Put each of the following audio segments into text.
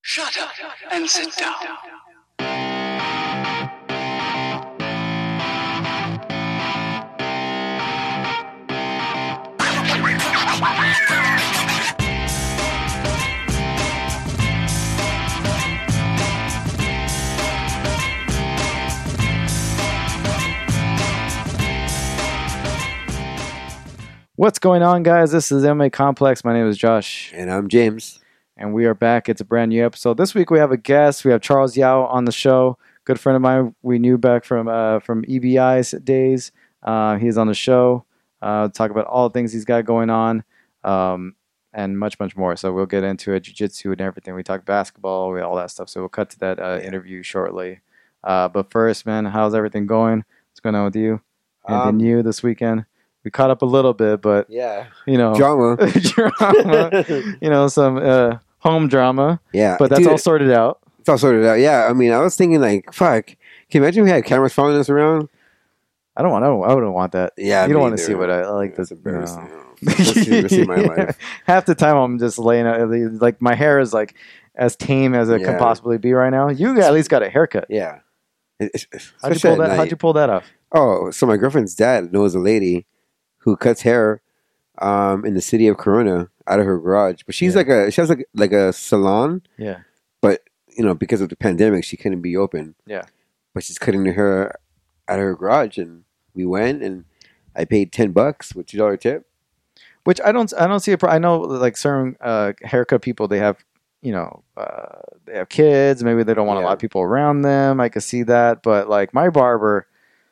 Shut up and sit down. What's going on, guys? This is MMA Complex. My name is Josh. And I'm James. And we are back. It's a brand new episode. This week we have a guest. We have Charles Yao on the show. Good friend of mine. We knew back from EBI's days. He's on the show. Talk about all the things he's got going on and much, much more. So we'll get into it, jiu-jitsu and everything. We talk basketball, all that stuff. So we'll cut to that interview shortly. But first, man, how's everything going? What's going on with you? Anything new this weekend? We caught up a little bit, but drama, some home drama. Yeah, but that's all sorted out. It's all sorted out. Yeah, I mean, I was thinking like, fuck. Can you imagine we had cameras following us around? I wouldn't want that. Yeah, you don't want to see what I like. That's embarrassing. See my life. Half the time I'm just laying out. Like my hair is like as tame as it can possibly be right now. You at least got a haircut. Yeah. How'd you pull that off? Oh, so my girlfriend's dad knows a lady who cuts hair in the city of Corona out of her garage. But she has like a salon. Yeah. But because of the pandemic, she couldn't be open. Yeah. But she's cutting her hair out of her garage, and we went, and I paid $10 with $2 tip. Which I don't see a problem. I know like certain haircut people, they have they have kids. Maybe they don't want a lot of people around them. I could see that, but like my barber.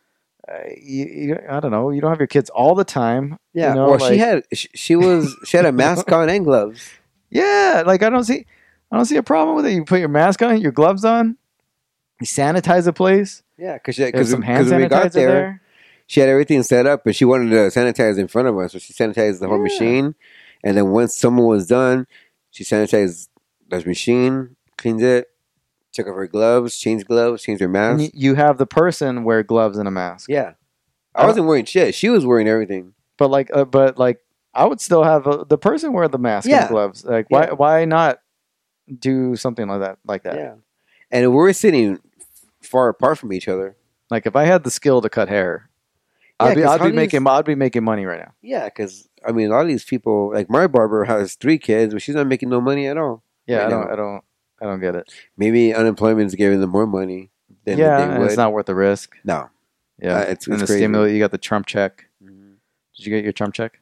I don't know. You don't have your kids all the time. Yeah. Well, she had a mask on and gloves. Yeah. Like I don't see a problem with it. You put your mask on, your gloves on. You sanitize the place. Yeah, because some hand sanitizer we got there. She had everything set up, but she wanted to sanitize in front of us, so she sanitized the whole machine. And then once someone was done, she sanitized the machine, cleaned it. Took off her gloves, changed her mask. And you have the person wear gloves and a mask. Yeah, I wasn't wearing shit. She was wearing everything. But I would still have the person wear the mask and gloves. Like why not do something like that? Yeah, and we're sitting far apart from each other. Like if I had the skill to cut hair, I'd be making money right now. Yeah, because I mean, a lot of these people, like my barber has 3 kids, but she's not making no money at all. Yeah, I don't get it. Maybe unemployment's giving them more money than they would. It's not worth the risk. No. Yeah, it's and the crazy. stimulus, you got the Trump check. Mm-hmm. Did you get your Trump check?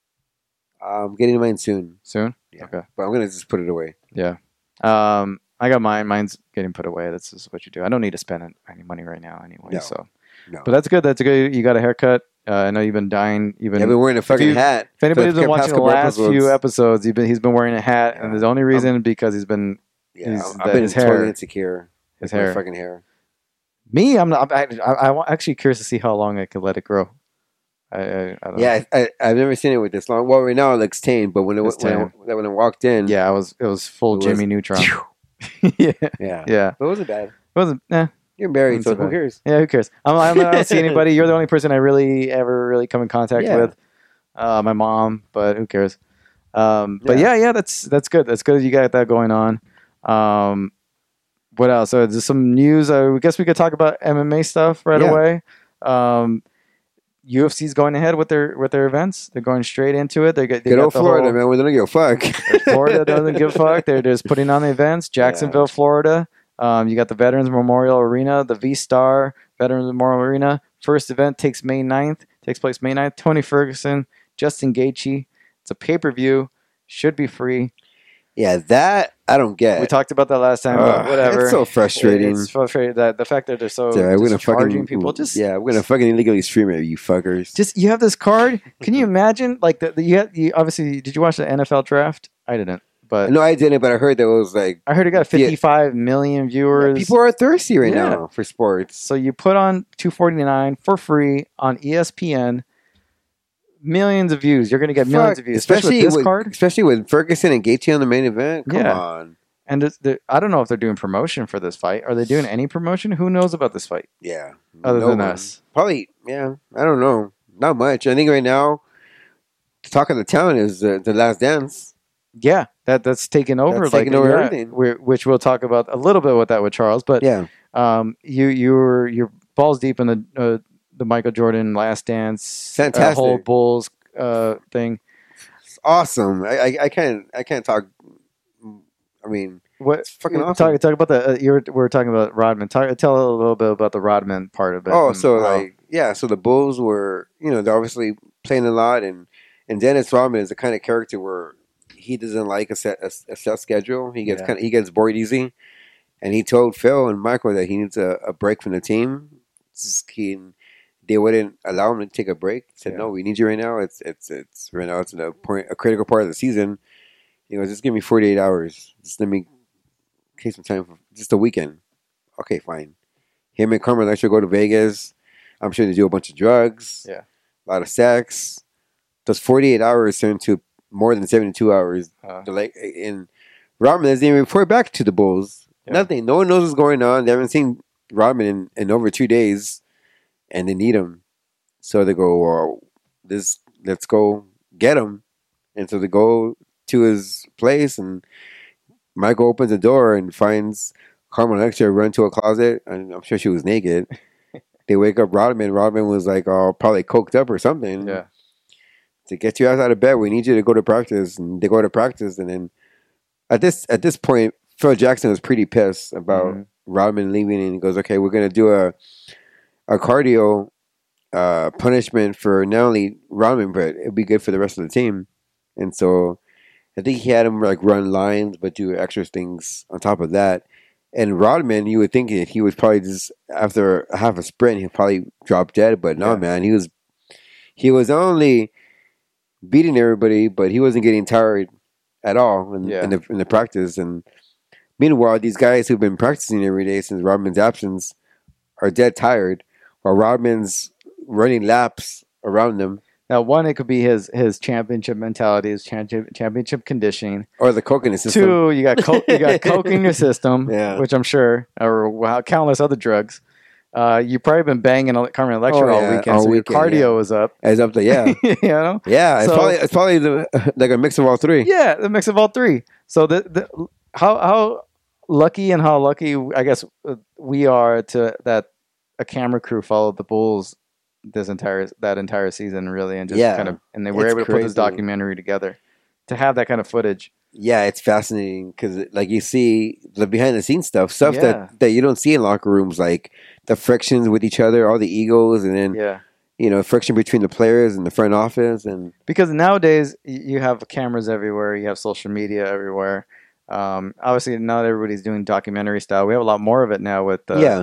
I'm getting mine soon. Soon? Yeah. Okay. But I'm going to just put it away. Yeah. I got mine. Mine's getting put away. That's just what you do. I don't need to spend any money right now anyway. No. So. No. But that's good. That's good. You got a haircut. I know you've been dying. I've been wearing a fucking hat. If anybody's been watching the last few episodes, he's been wearing a hat, and the only reason because he's been. Yeah, I've been totally insecure. His hair. My fucking hair. Me, I'm not. I'm actually curious to see how long I could let it grow. I don't know. I've never seen it with this long. Well, right now it looks tame, but when I walked in, it was full Jimmy Neutron. yeah. But it wasn't bad. It wasn't. You're married, so who cares? Yeah, who cares? I don't see anybody. You're the only person I really come in contact with. My mom, but who cares? But that's good. That's good. You got that going on. What else? So there's some news. I guess we could talk about MMA stuff right away. UFC's going ahead with their events. They're going straight into it. They got Florida, man. We don't give a fuck. Florida doesn't give a fuck. They're just putting on the events. Jacksonville, Florida. You got the Veterans Memorial Arena, the V-Star Veterans Memorial Arena. First event takes place May 9th. Tony Ferguson, Justin Gaethje. It's a pay-per-view. Should be free. Yeah, that I don't get. We talked about that last time, but whatever. It's so frustrating. It's frustrating that the fact that they're so charging people. We're gonna fucking illegally stream it, you fuckers. Just you have this card. Can you imagine? Like you obviously. Did you watch the NFL draft? I didn't. But no, I didn't. But I heard there was like. I heard it got 55 million viewers. Yeah, people are thirsty right now for sports. So you put on $249 for free on ESPN. Millions of views. You're going to get millions of views, especially with this card. Especially with Ferguson and Gaethje on the main event. Come on. And I don't know if they're doing promotion for this fight. Are they doing any promotion? Who knows about this fight? Yeah. Other than us. Probably, I don't know. Not much. I think right now, the talk of the town is The Last Dance. Yeah. that's taken over. That's taken over everything. Which we'll talk about a little bit with that with Charles. But Yeah. You're balls deep in the Michael Jordan Last Dance, Fantastic. whole Bulls thing. It's awesome. I can't talk. I mean, What it's fucking awesome. Talk about the we're talking about Rodman. Tell a little bit about the Rodman part of it. Oh, and so how- so the Bulls were, they're obviously playing a lot, and Dennis Rodman is the kind of character where he doesn't like a set schedule. He gets he gets bored easy, and he told Phil and Michael that he needs a break from the team. They wouldn't allow him to take a break. He said, "No, we need you right now. It's right now. It's a critical part of the season. Just give me 48 hours. Just let me take some time for just a weekend." Okay, fine. Him and Carmen Electra go to Vegas. I'm sure they do a bunch of drugs. Yeah. A lot of sex. Those 48 hours turn to more than 72 hours. And Rodman doesn't even report back to the Bulls. Yeah. Nothing. No one knows what's going on. They haven't seen Rodman in over 2 days, and they need him. So they go, well, let's go get him. And so they go to his place, and Michael opens the door and finds Carmen Electra run to a closet, and I'm sure she was naked. They wake up Rodman. Rodman was like, probably coked up or something. Yeah. To get you out of bed, we need you to go to practice. And they go to practice, and then at this point, Phil Jackson was pretty pissed about Rodman leaving, and he goes, "Okay, we're gonna do a cardio punishment for not only Rodman, but it'll be good for the rest of the team." And so I think he had him like run lines, but do extra things on top of that. And Rodman, you would think that he was probably just after half a sprint, he'd probably drop dead, but no, man, he was only beating everybody, but he wasn't getting tired at all in the practice. And meanwhile, these guys who've been practicing every day since Rodman's absence are dead tired, while Rodman's running laps around them. Now, one, it could be his championship mentality, his championship conditioning. Or the coke in his system. Two, you got coke in your system, which I'm sure, or countless other drugs. You've probably been banging Carmen Electra all weekend, so your cardio is up. It's up there, Yeah, it's probably like a mix of all three. Yeah, the mix of all three. So how lucky I guess we are that a camera crew followed the Bulls that entire season, really, and just and they were able to put this documentary together to have that kind of footage. Yeah, it's fascinating because like you see the behind the scenes stuff that you don't see in locker rooms, like the frictions with each other, all the egos, and then friction between the players and the front office. And because nowadays you have cameras everywhere, you have social media everywhere. Obviously, not everybody's doing documentary style. We have a lot more of it now with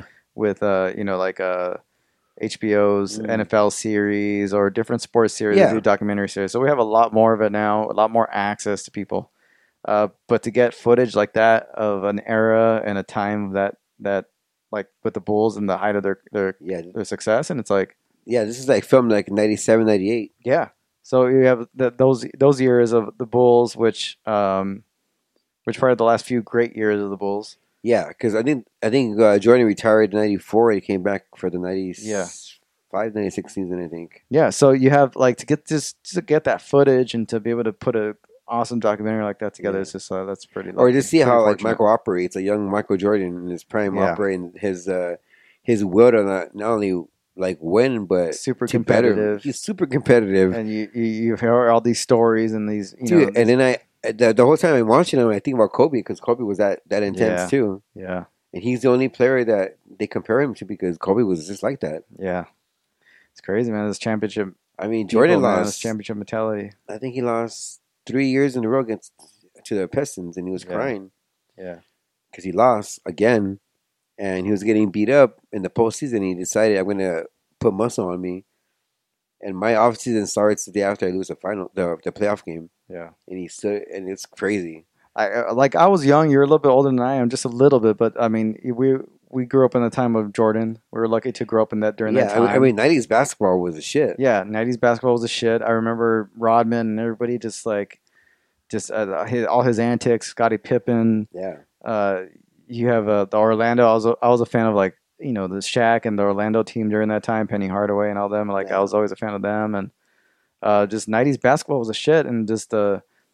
HBO's NFL series or different sports series, do documentary series. So we have a lot more of it now, a lot more access to people. But to get footage like that of an era and a time that like with the Bulls and the height of their success, and it's like this is like filmed like 97, 98. Yeah. So you have those years of the Bulls, which probably the last few great years of the Bulls. Yeah, because I think Jordan retired in 94. He came back for the 95, 96 season, I think. Yeah, so you have like to get that footage and to be able to put a awesome documentary like that together. It's just that's pretty. Or just see how like Michael operates, a young Michael Jordan in his prime, operating his will to not only like win, but super competitive. He's super competitive, and you hear all these stories and these dude. And then the whole time I'm watching him, I think about Kobe because Kobe was that intense too. Yeah, and he's the only player that they compare him to because Kobe was just like that. Yeah, it's crazy, man. This championship. I mean, Jordan lost this championship mentality. I think he lost 3 years in a row to the Pistons, and he was crying. Yeah, because he lost again, and he was getting beat up in the postseason. He decided, I'm going to put muscle on me, and my off season starts the day after I lose the playoff game. Yeah, and he stood, and it's crazy. I was young. You're a little bit older than I am, just a little bit, but I mean, we grew up in the time of Jordan. We were lucky to grow up during that time. I mean, 90s basketball was a shit. Yeah, 90s basketball was a shit. I remember Rodman and everybody just all his antics. Scottie Pippen. Yeah. You have the Orlando. I was a fan of the Shaq and the Orlando team during that time. Penny Hardaway and all them. I was always a fan of them. And just 90s basketball was a shit. And just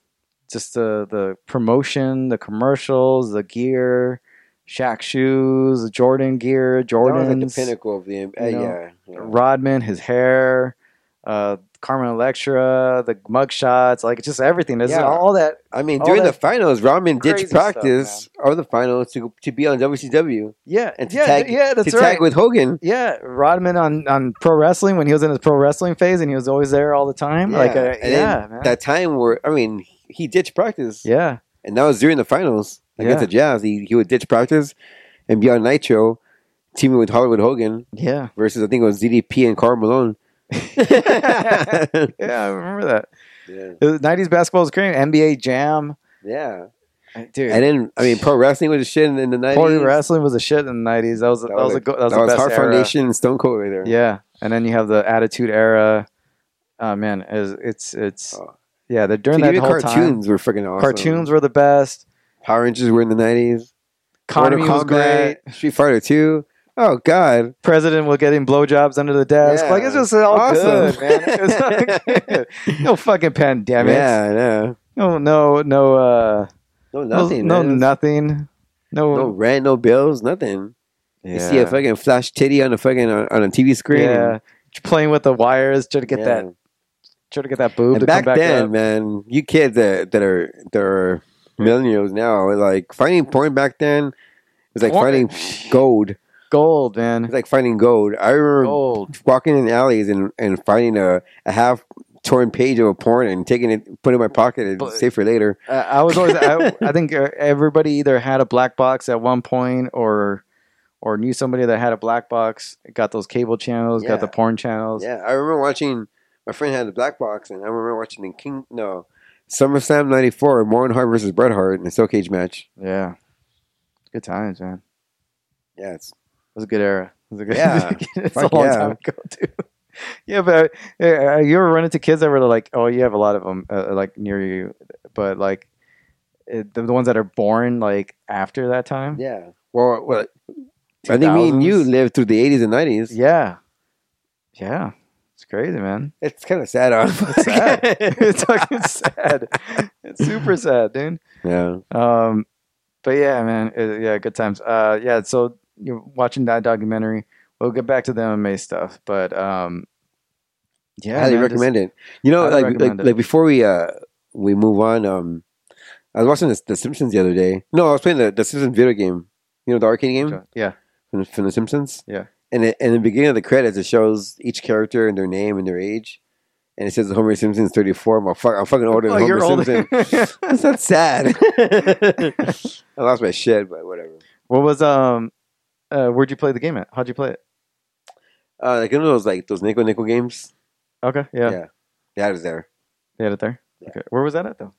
just the promotion, the commercials, the gear, Shaq shoes, Jordan gear, That was like the Jordans, pinnacle of the know, yeah. Rodman, his hair, Carmen Electra, the mugshots, like just everything. There's Yeah. all that. I mean, all during the that finals, Rodman crazy ditched practice or the finals to be on WCW Yeah, and to yeah, tag that's to right. tag with Hogan. Yeah, Rodman on pro wrestling when he was in his pro wrestling phase and he was always there all the time. Like, and then man. that time where he ditched practice, Yeah, and that was during the finals against Yeah. the Jazz. He would ditch practice and be on Nitro, teaming with Hollywood Hogan yeah, versus I think it was DDP and Karl Malone. yeah. I remember that. Yeah, The '90s basketball was great. NBA Jam, yeah. dude. And then pro wrestling was a shit in the 90s. Pro wrestling was a shit in the '90s. That was the best Hard era. Foundation and Stone Cold right there. Yeah, and then you have the Attitude Era. Oh man, it's Oh. yeah. During Dude, that even whole cartoons time, were freaking awesome. cartoons were the best. Power Rangers were in the 90s. Economy was great. Street Fighter 2. Oh, God. President was getting blowjobs under the desk. Yeah. Like, it's just all Awesome. good, man. It's all good. No fucking pandemics. Yeah, I know. No, No, nothing. no, man. nothing. No rent, no bills, nothing. Yeah. You see a fucking flash titty on a TV screen. Yeah. Playing with the wires, trying to get that boob And to back come back then, up. man, you kids that are millennials now, like finding porn back then, it was like Porn? finding gold. Gold, It's man. like finding gold. I remember Gold. walking in the alleys and finding a half torn page of a porn and taking it, put it in my pocket and But- save for later. I was always. I think everybody either had a black box at one point or knew somebody that had a black box. Got those cable channels. Yeah. Got the porn channels. Yeah, I remember watching. My friend had the black box, and I remember watching the SummerSlam '94, Warren Hart versus Bret Hart in a steel cage match. Yeah. Good times, man. Yeah, It was a good era. It was a good. Yeah. It's a Fuck long yeah. time ago, too. Yeah, but you ever run into kids that were like, oh, you have a lot of them like near you, but like the ones that are born like after that time. yeah. Well, I think me and you 2000s. lived through the '80s and '90s. Yeah, yeah, it's crazy, man. It's kind of sad. It's sad. It's fucking sad. It's super sad, dude. Yeah. But yeah, man. Yeah, good times. Yeah. So you're watching that documentary. We'll get back to the MMA stuff, but yeah, highly man, recommend it. You know, highly recommend it. like before we move on, I was watching The Simpsons the other day. No, I was playing the Simpsons video game. You know, the arcade game yeah, from The Simpsons. yeah. And in the beginning of the credits, it shows each character and their name and their age, and it says Homer Simpson's 34. I'm fucking older than Oh, Homer you're older. Simpson. That's not sad. I lost my shit, but whatever. What was where'd you play the game at? How'd you play it? Like one of those nickel games. Okay, yeah, Yeah. They had it there. they had it there. Yeah. Okay, where was that at though?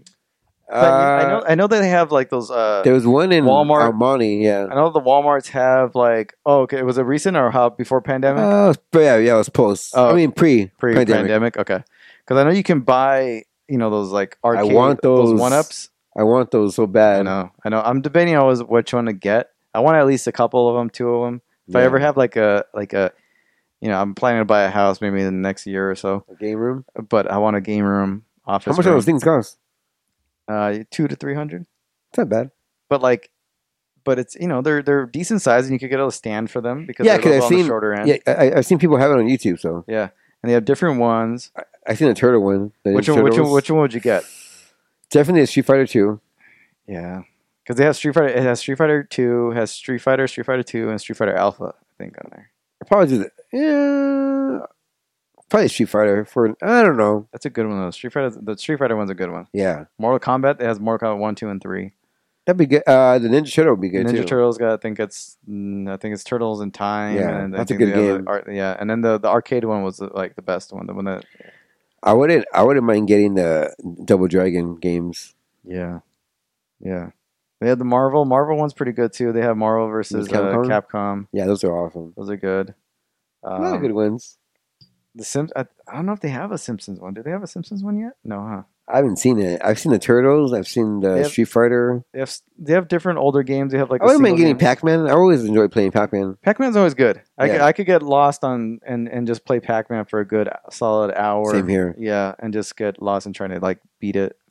I know that they have like those. There was one in Walmart. Armani. Yeah. I know the WalMarts have like. Oh, okay. Was it recent or how before pandemic? But yeah, it was post. Oh, I mean, pre-pandemic. Pre-pandemic. Okay, because I know you can buy those like arcade. want those. 1-ups. I want those so I bad. know. I'm debating always which one to get. I want at least a couple of them, 2 of them. If I Yeah. ever have like a, I'm planning to buy a house maybe in the next year or so. A game room. But I want a game room, office. How much do room. those things cost? 200 to 300. It's not bad. But it's they're decent size and you could get a stand for them because Yeah, they're 'cause on I've the seen- shorter end. Yeah, I've seen people have it on YouTube. So Yeah, and they have different ones. I've seen a turtle one. the Which Ninja one? Turtles. Which one would you get? Definitely a Street Fighter 2. Yeah, because they have Street Fighter. It has Street Fighter 2, has Street Fighter 2, and Street Fighter Alpha. I think on there. Probably do that. Yeah, probably Street Fighter for I don't know. That's a good one though. The Street Fighter one's a good one. Yeah, Mortal Kombat. It has Mortal Kombat 1, 2, and 3. that'd be good. The Ninja Turtle would be good Ninja too. Turtles got. I think it's Turtles in Time. Yeah, and I that's a think good the other game. yeah, and then the arcade one was like the best one. The one that. I wouldn't mind getting the Double Dragon games. Yeah, yeah. They had the Marvel. Marvel one's pretty good too. They have Marvel versus Capcom. Yeah, those are awesome. Those are good. A lot of good ones. The Sims. I don't know if they have a Simpsons one. Do they have a Simpsons one yet? No, huh? I haven't seen it. I've seen the Turtles. I've seen the They have- Street Fighter. They have different older games. They have like. I wouldn't mind getting Pac-Man. I always enjoy playing Pac-Man. Pac-Man's always good. Yeah. I could get lost on and just play Pac-Man for a good solid hour. Same here. Yeah, and just get lost in trying to like beat it.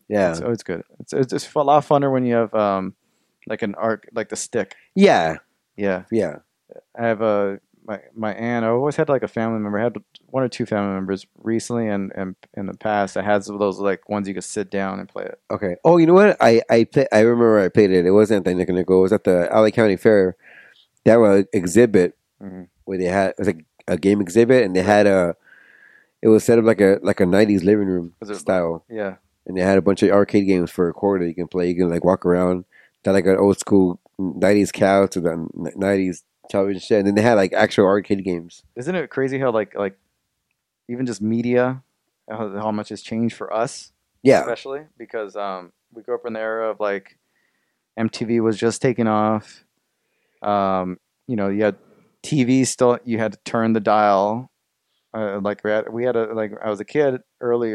Yeah. It's always good. It's just a lot funner when you have like an arc, like the stick. Yeah. Yeah, Yeah. I have my aunt. I always had like a family member. I had one or two family members recently, and in the past, I had some of those like ones you could sit down and play it. Okay. Oh, you know what? I remember I played it. It wasn't at the Nick and Nicole. It was at the LA County Fair. They had an exhibit where they had, it was like a game exhibit, and they had it was set up like a 90s living room style. Yeah, And they had a bunch of arcade games for a quarter you can play. You can like walk around. They had like an old school 90s couch to the 90s television set. And then they had like actual arcade games. isn't it crazy how like even just media, how much has changed for us? Yeah. Especially because we grew up in the era of like MTV was just taking off. You know, you had TV still. You had to turn the dial. Like we had a like I was a kid early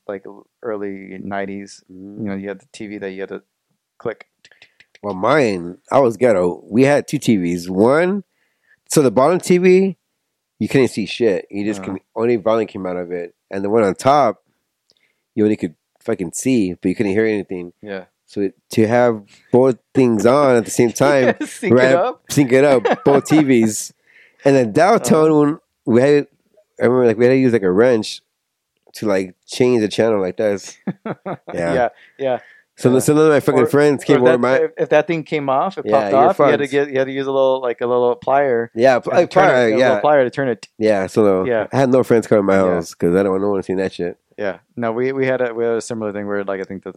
90s. You know, you had the TV that you had to click. Well, mine, I was ghetto. We had two TVs. One, so the bottom TV, you couldn't see shit. You just only volume came out of it. And the one on top, you only could fucking see, but you couldn't hear anything. Yeah. So to have both things on at the same time, sync it up, both TVs. And then downtown, we had, I remember like we had to use like a wrench to like change the channel like this. Yeah. Yeah. So none of my fucking friends came over. If that thing came off, it popped off. You had to use a little plier. Yeah, plier. A little plier to turn it. Yeah. So I had no friends come to my house because I don't want no one to see that shit. Yeah. No, we had a similar thing where like I think that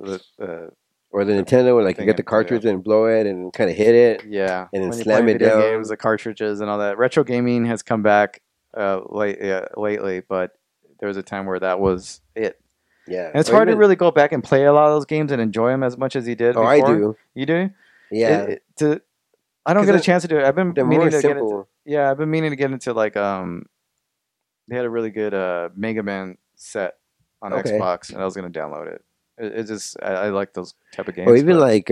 or the Nintendo where like you get the cartridge and blow it and kind of hit it. Yeah. And then slam it down. Games, the cartridges and all that. Retro gaming has come back lately, but there was a time where that was it. Yeah, and it's hard to really go back and play a lot of those games and enjoy them as much as you did. Oh, before. I do. You do? Yeah. I don't get a chance to do it. I've been meaning to simple. get into. Yeah, I've been meaning to get into like they had a really good Mega Man set on Xbox, and I was gonna download it. It just I like those type of games. Or even like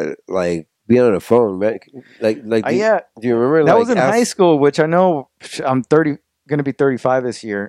being on a phone, right? Like yeah. Do you remember that was in high school? Which I know I'm going to be 35 this year.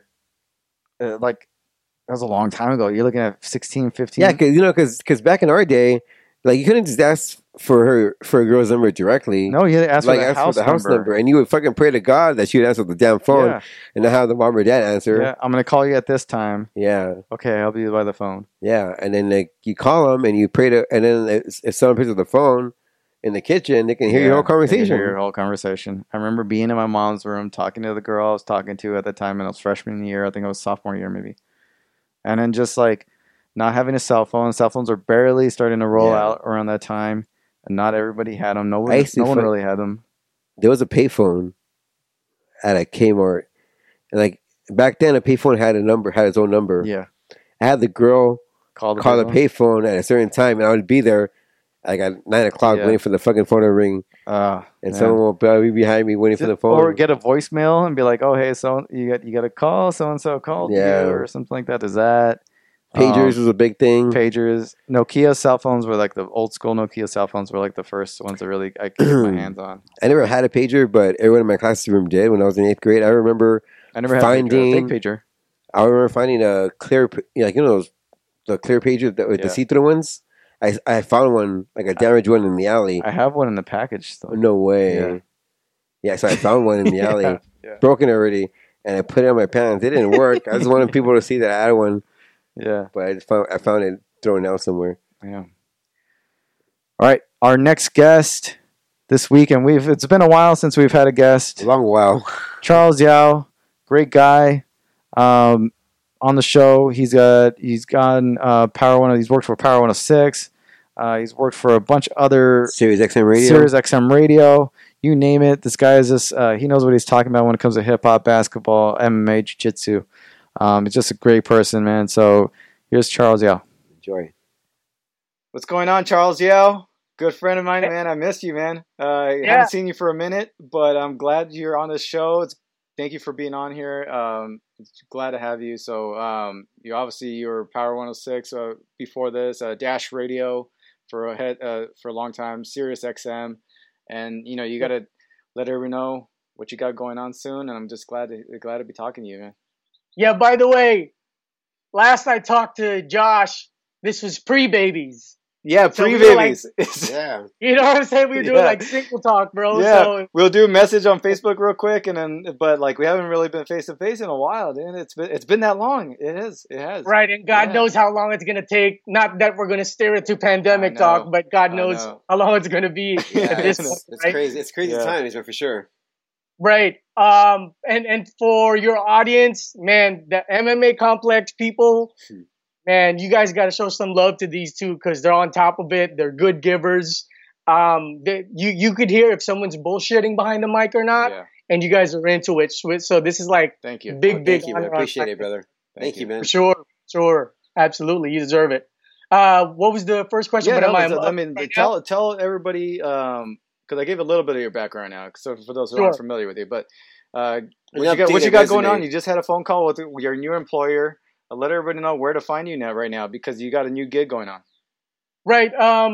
Like. That was a long time ago. You're looking at 16, 15. Yeah, because back in our day, like you couldn't just ask for a girl's number directly. No, you had to ask for the house number, and you would fucking pray to God that she would answer the damn phone and not have the mom or dad answer. Yeah, I'm gonna call you at this time. Yeah. Okay, I'll be by the phone. Yeah, and then like you call them and you pray to, and then if someone picks up the phone in the kitchen, they can hear your whole conversation. Hear your whole conversation. I remember being in my mom's room talking to the girl I was talking to at the time, and it was freshman year. I think it was sophomore year, maybe. And then just like not having a cell phone. Cell phones were barely starting to roll out around that time. And not everybody had them. No one really had them. There was a payphone at a Kmart. And like back then, a payphone had its own number. Yeah. I had the girl call the payphone at a certain time. And I would be there like at 9 o'clock waiting for the fucking phone to ring. And someone will be behind me waiting for the phone. Or get a voicemail and be like, oh, hey, so you got a call? So-and-so called you or something like that. Is that... Pagers was a big thing. Pagers. Nokia cell phones were like the old school Nokia cell phones were like the first ones that really I could get my hands on. I never had a pager, but everyone in my classroom did when I was in 8th grade. I remember finding a fake pager. I remember finding a clear, like the clear pager with the see-through ones. I found one, like a damaged one in the alley. I have one in the package still. No way. Yeah, so I found one in the alley, broken already, and I put it on my pants. It didn't work. I just wanted people to see that I had one. Yeah. But I found it thrown out somewhere. Yeah. All right. Our next guest this week, and it's been a while since we've had a guest. A long while. Charles Yao, great guy. On the show, he's gone Power 1. He's worked for Power 106. He's worked for a bunch of other Sirius XM Radio. You name it. This guy is just he knows what he's talking about when it comes to hip hop, basketball, MMA, jiu-jitsu. He's just a great person, man. So here's Charles Yao. Enjoy. What's going on, Charles Yao? Good friend of mine, man. I missed you, man. I haven't seen you for a minute, but I'm glad you're on this show. Thank you for being on here. Glad to have you. So you were Power 106 before this, Dash Radio for a long time, Sirius XM, and you got to let everyone know what you got going on soon. And I'm just glad to be talking to you, man. Yeah, by the way, last I talked to Josh, this was pre-babies. Yeah, So we were pre-babies. Yeah. You know what I'm saying? We were doing Yeah. like single talk, bro. Yeah, So we'll do a message on Facebook real quick, and then but like we haven't really been face to face in a while, dude. It's been that long. It has. right, and God Yeah. knows how long it's gonna take. Not that we're gonna steer it to pandemic I know. talk, but God I knows know. how long it's gonna be Yeah, at this it's, point, it's right? crazy. It's crazy Yeah. times, man, for sure. Right. And for your audience, man, the MMA complex people, man, you guys got to show some love to these two because they're on top of it. They're good givers. You could hear if someone's bullshitting behind the mic or not, Yeah, and you guys are into it. So this is like thank you. big, big Thank you, man. honor on Appreciate my it, brother. Thank you, man. Sure, absolutely, you deserve it. What was the first question? Yeah, But no, am but, I I mean, right now? tell everybody because I gave a little bit of your background now, so for those who Sure. aren't familiar with you, but what An you got updated going on? resume. You just had a phone call with your new employer. Let everybody know where to find you now, right now, because you got a new gig going on. Right.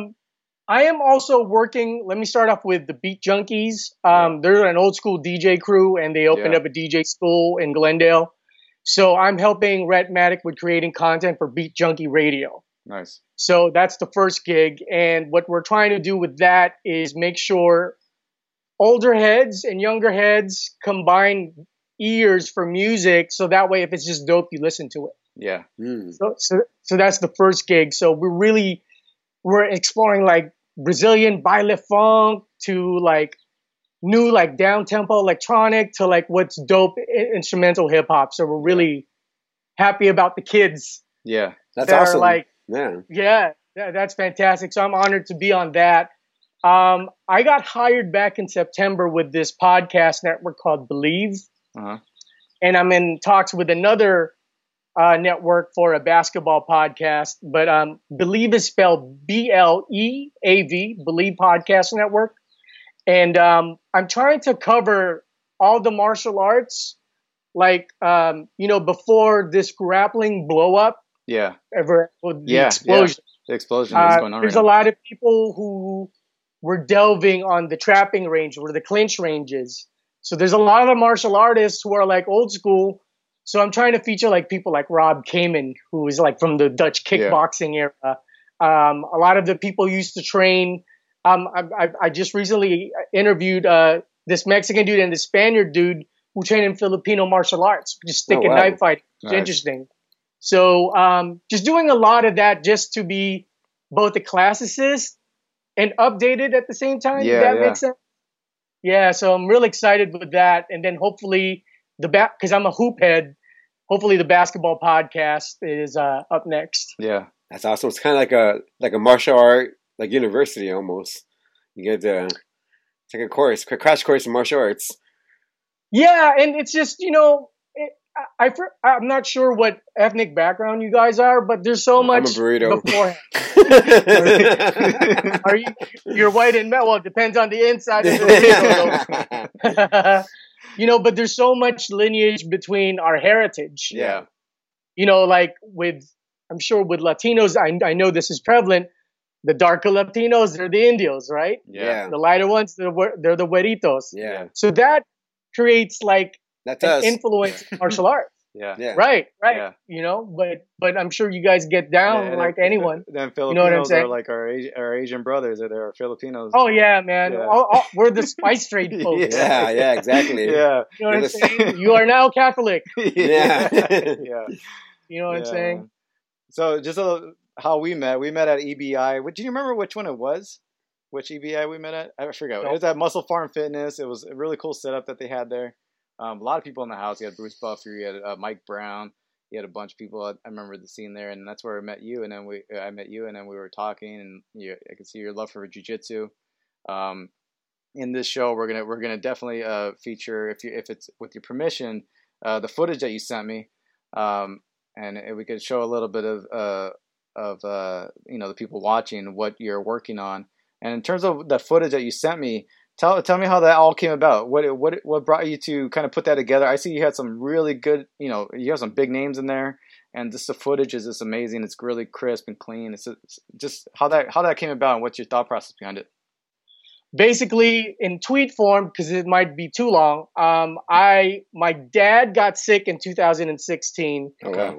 I am also working. Let me start off with the Beat Junkies. They're an old school DJ crew, and they opened Yeah. up a DJ school in Glendale. So I'm helping Rhett Matic with creating content for Beat Junkie Radio. Nice. So that's the first gig. And what we're trying to do with that is make sure older heads and younger heads combine ears for music. So that way, if it's just dope, you listen to it. Yeah. Mm. So that's the first gig. So we're exploring like Brazilian baile funk to like new like down tempo electronic to like what's dope instrumental hip hop. So we're really happy about the kids. Yeah. That's that awesome. Are like, yeah. that's fantastic. So I'm honored to be on that. I got hired back in September with this podcast network called Believe, Uh-huh. and I'm in talks with another network for a basketball podcast. But Believe is spelled BLEAV, Believe Podcast Network. And I'm trying to cover all the martial arts, like, before this grappling blow up, Yeah. the explosion. The explosion that's going on There's right a now. lot of people who were delving on the trapping range or the clinch ranges. So there's a lot of martial artists who are like old school. So I'm trying to feature like people like Rob Kamen, who is like from the Dutch kickboxing era. A lot of the people used to train. I just recently interviewed this Mexican dude and this Spaniard dude who train in Filipino martial arts, just stick and knife fighting. It's Nice. interesting. So just doing a lot of that just to be both a classicist and updated at the same time. Yeah, if that yeah. makes sense. Yeah, so I'm really excited with that. And then hopefully because I'm a hoop head, hopefully the basketball podcast is up next. Yeah. That's awesome. It's kind of like a martial art, like university almost. You get it's like a crash course in martial arts. Yeah, and it's just, I'm not sure what ethnic background you guys are, but there's so much I'm a burrito. beforehand. You're white and well, it depends on the inside of the burrito, though. But there's so much lineage between our heritage. Yeah. Like I'm sure with Latinos, I know this is prevalent. The darker Latinos, they're the Indios, right? Yeah. The lighter ones, they're the güeritos. Yeah. So that creates like That an does. influence in martial arts. Yeah. Yeah. Right. Yeah. But I'm sure you guys get down Yeah, like anyone. Then You know what I'm Filipinos saying? are like our Asian brothers. They're Filipinos. Oh yeah, man. Yeah. We're the spice trade folks. Yeah, exactly. Yeah. You know what I'm You're the- saying? You are now Catholic. Yeah. Yeah. You know what I'm Yeah. saying? So just how we met. We met at EBI. Do you remember which one it was? Which EBI we met at? I forgot. No. It was at Muscle Farm Fitness. It was a really cool setup that they had there. A lot of people in the house. You had Bruce Buffer. You had Mike Brown. You had a bunch of people. I remember the scene there, and that's where I met you. And then I met you, and then we were talking, and I could see your love for jiu-jitsu. In this show, we're gonna definitely feature, if it's with your permission, the footage that you sent me, and we could show a little bit of the people watching what you're working on. And in terms of the footage that you sent me, tell me how that all came about. What brought you to kind of put that together? I see you had some really good, you have some big names in there, and just the footage is just amazing. It's really crisp and clean. It's just how that came about, and what's your thought process behind it? Basically, in tweet form, because it might be too long. My dad got sick in 2016. Oh, wow.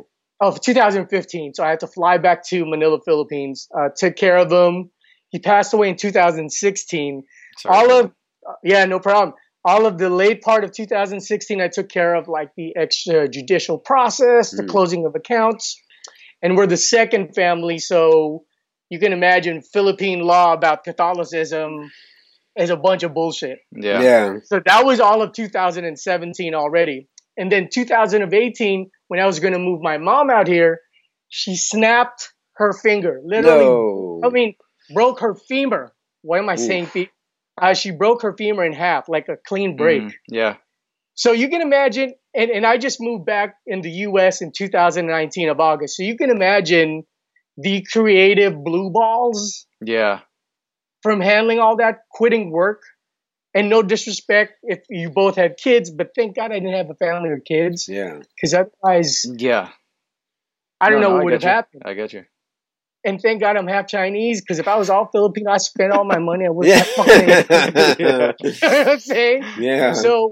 of 2015. So I had to fly back to Manila, Philippines. Took care of him. He passed away in 2016. Sorry. No problem. All of the late part of 2016, I took care of like the extrajudicial process, the closing of accounts, and we're the second family. So you can imagine Philippine law about Catholicism is a bunch of bullshit. Yeah. So that was all of 2017 already. And then 2018, when I was going to move my mom out here, she snapped her finger. Literally, No. broke her femur. Why am I saying femur? She broke her femur in half, like a clean break. Yeah. So you can imagine, and I just moved back in the U.S. in 2019 of August. So you can imagine the creative blue balls Yeah. from handling all that, quitting work. And no disrespect if you both had kids, but thank God I didn't have a family or kids. Yeah. Because otherwise, Yeah. I don't know I what would get have you. happened. I get you. And thank God I'm half Chinese, because if I was all Filipino, I spent all my money. I would Yeah. have fucking. You know what I'm saying? Yeah.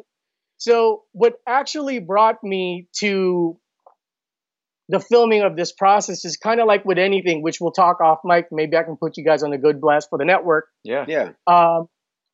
So what actually brought me to the filming of this process is kind of like with anything, which we'll talk off mic. Maybe I can put you guys on a good blast for the network. Yeah. Yeah.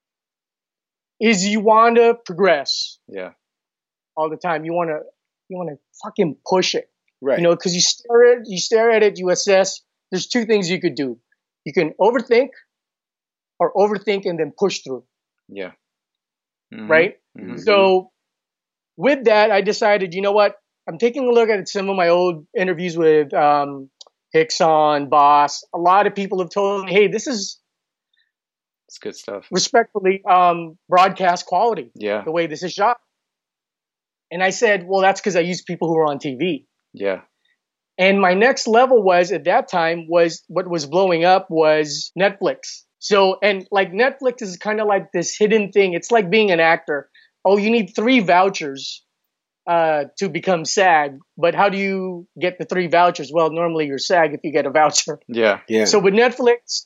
Is you want to progress Yeah. all the time. You want to fucking push it. Right. You know, because you stare at it, you assess. There's two things you could do. You can overthink or overthink and then push through. Yeah. Mhm. Right? Mhm. So with that, I decided, you know what? I'm taking a look at some of my old interviews with Hickson, Boss. A lot of people have told me, hey, this is It's good stuff. respectfully broadcast quality, Yeah. the way this is shot. And I said, well, that's because I use people who are on TV. Yeah. And my next level was at that time was what was blowing up was Netflix. So, and like Netflix is kind of like this hidden thing. It's like being an actor. Oh, you need 3 vouchers to become SAG. But how do you get the 3 vouchers? Well, normally you're SAG if you get a voucher. Yeah. Yeah. So with Netflix,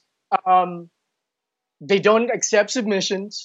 they don't accept submissions.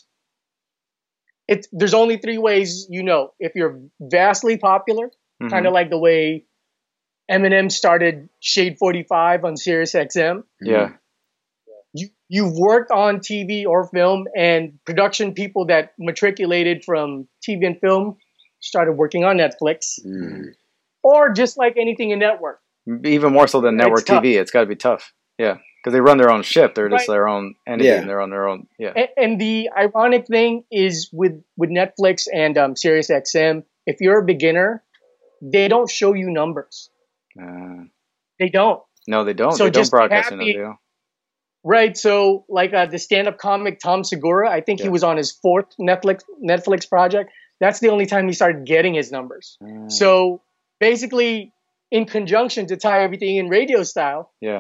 There's only 3 ways you know. If you're vastly popular, Mhm. kind of like the way Eminem started Shade 45 on Sirius XM. Yeah. You've worked on TV or film, and production people that matriculated from TV and film started working on Netflix. Or just like anything in network. Even more so than network It's tough. TV. It's got to be tough. Yeah. Because they run their own ship. They're just Right. their own entity. Yeah. And they're on their own. Yeah. And the ironic thing is with Netflix and Sirius XM, if you're a beginner, they don't show you numbers. They don't. No, they don't. So They don't just be broadcast in happy- the deal. Right. So like the stand-up comic Tom Segura, I think he Yeah. was on his 4th Netflix project. That's the only time he started getting his numbers. So basically, in conjunction to tie everything in radio style, Yeah.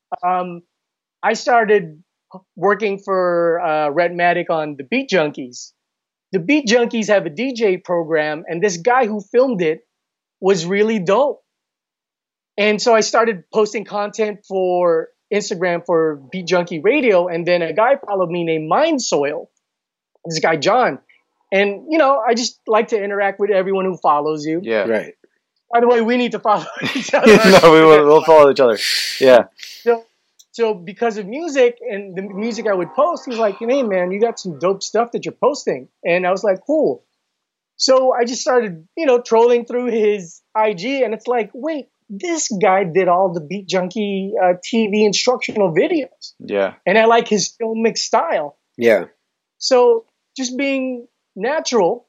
I started working for Redmatic on the Beat Junkies. The Beat Junkies have a DJ program, and this guy who filmed it was really dope. And so I started posting content for Instagram for Beat Junkie Radio, and then a guy followed me named Mind Soil. This guy John, and you know I just like to interact with everyone who follows you. Yeah. Right. By the way, we need to follow each other. No, we'll follow each other. Yeah. So because of music and the music I would post, he was like, hey man, you got some dope stuff that you're posting. And I was like, cool. So I just started, trolling through his IG, and it's like, wait, this guy did all the Beat Junkie TV instructional videos. Yeah. And I like his filmic style. Yeah. So just being natural.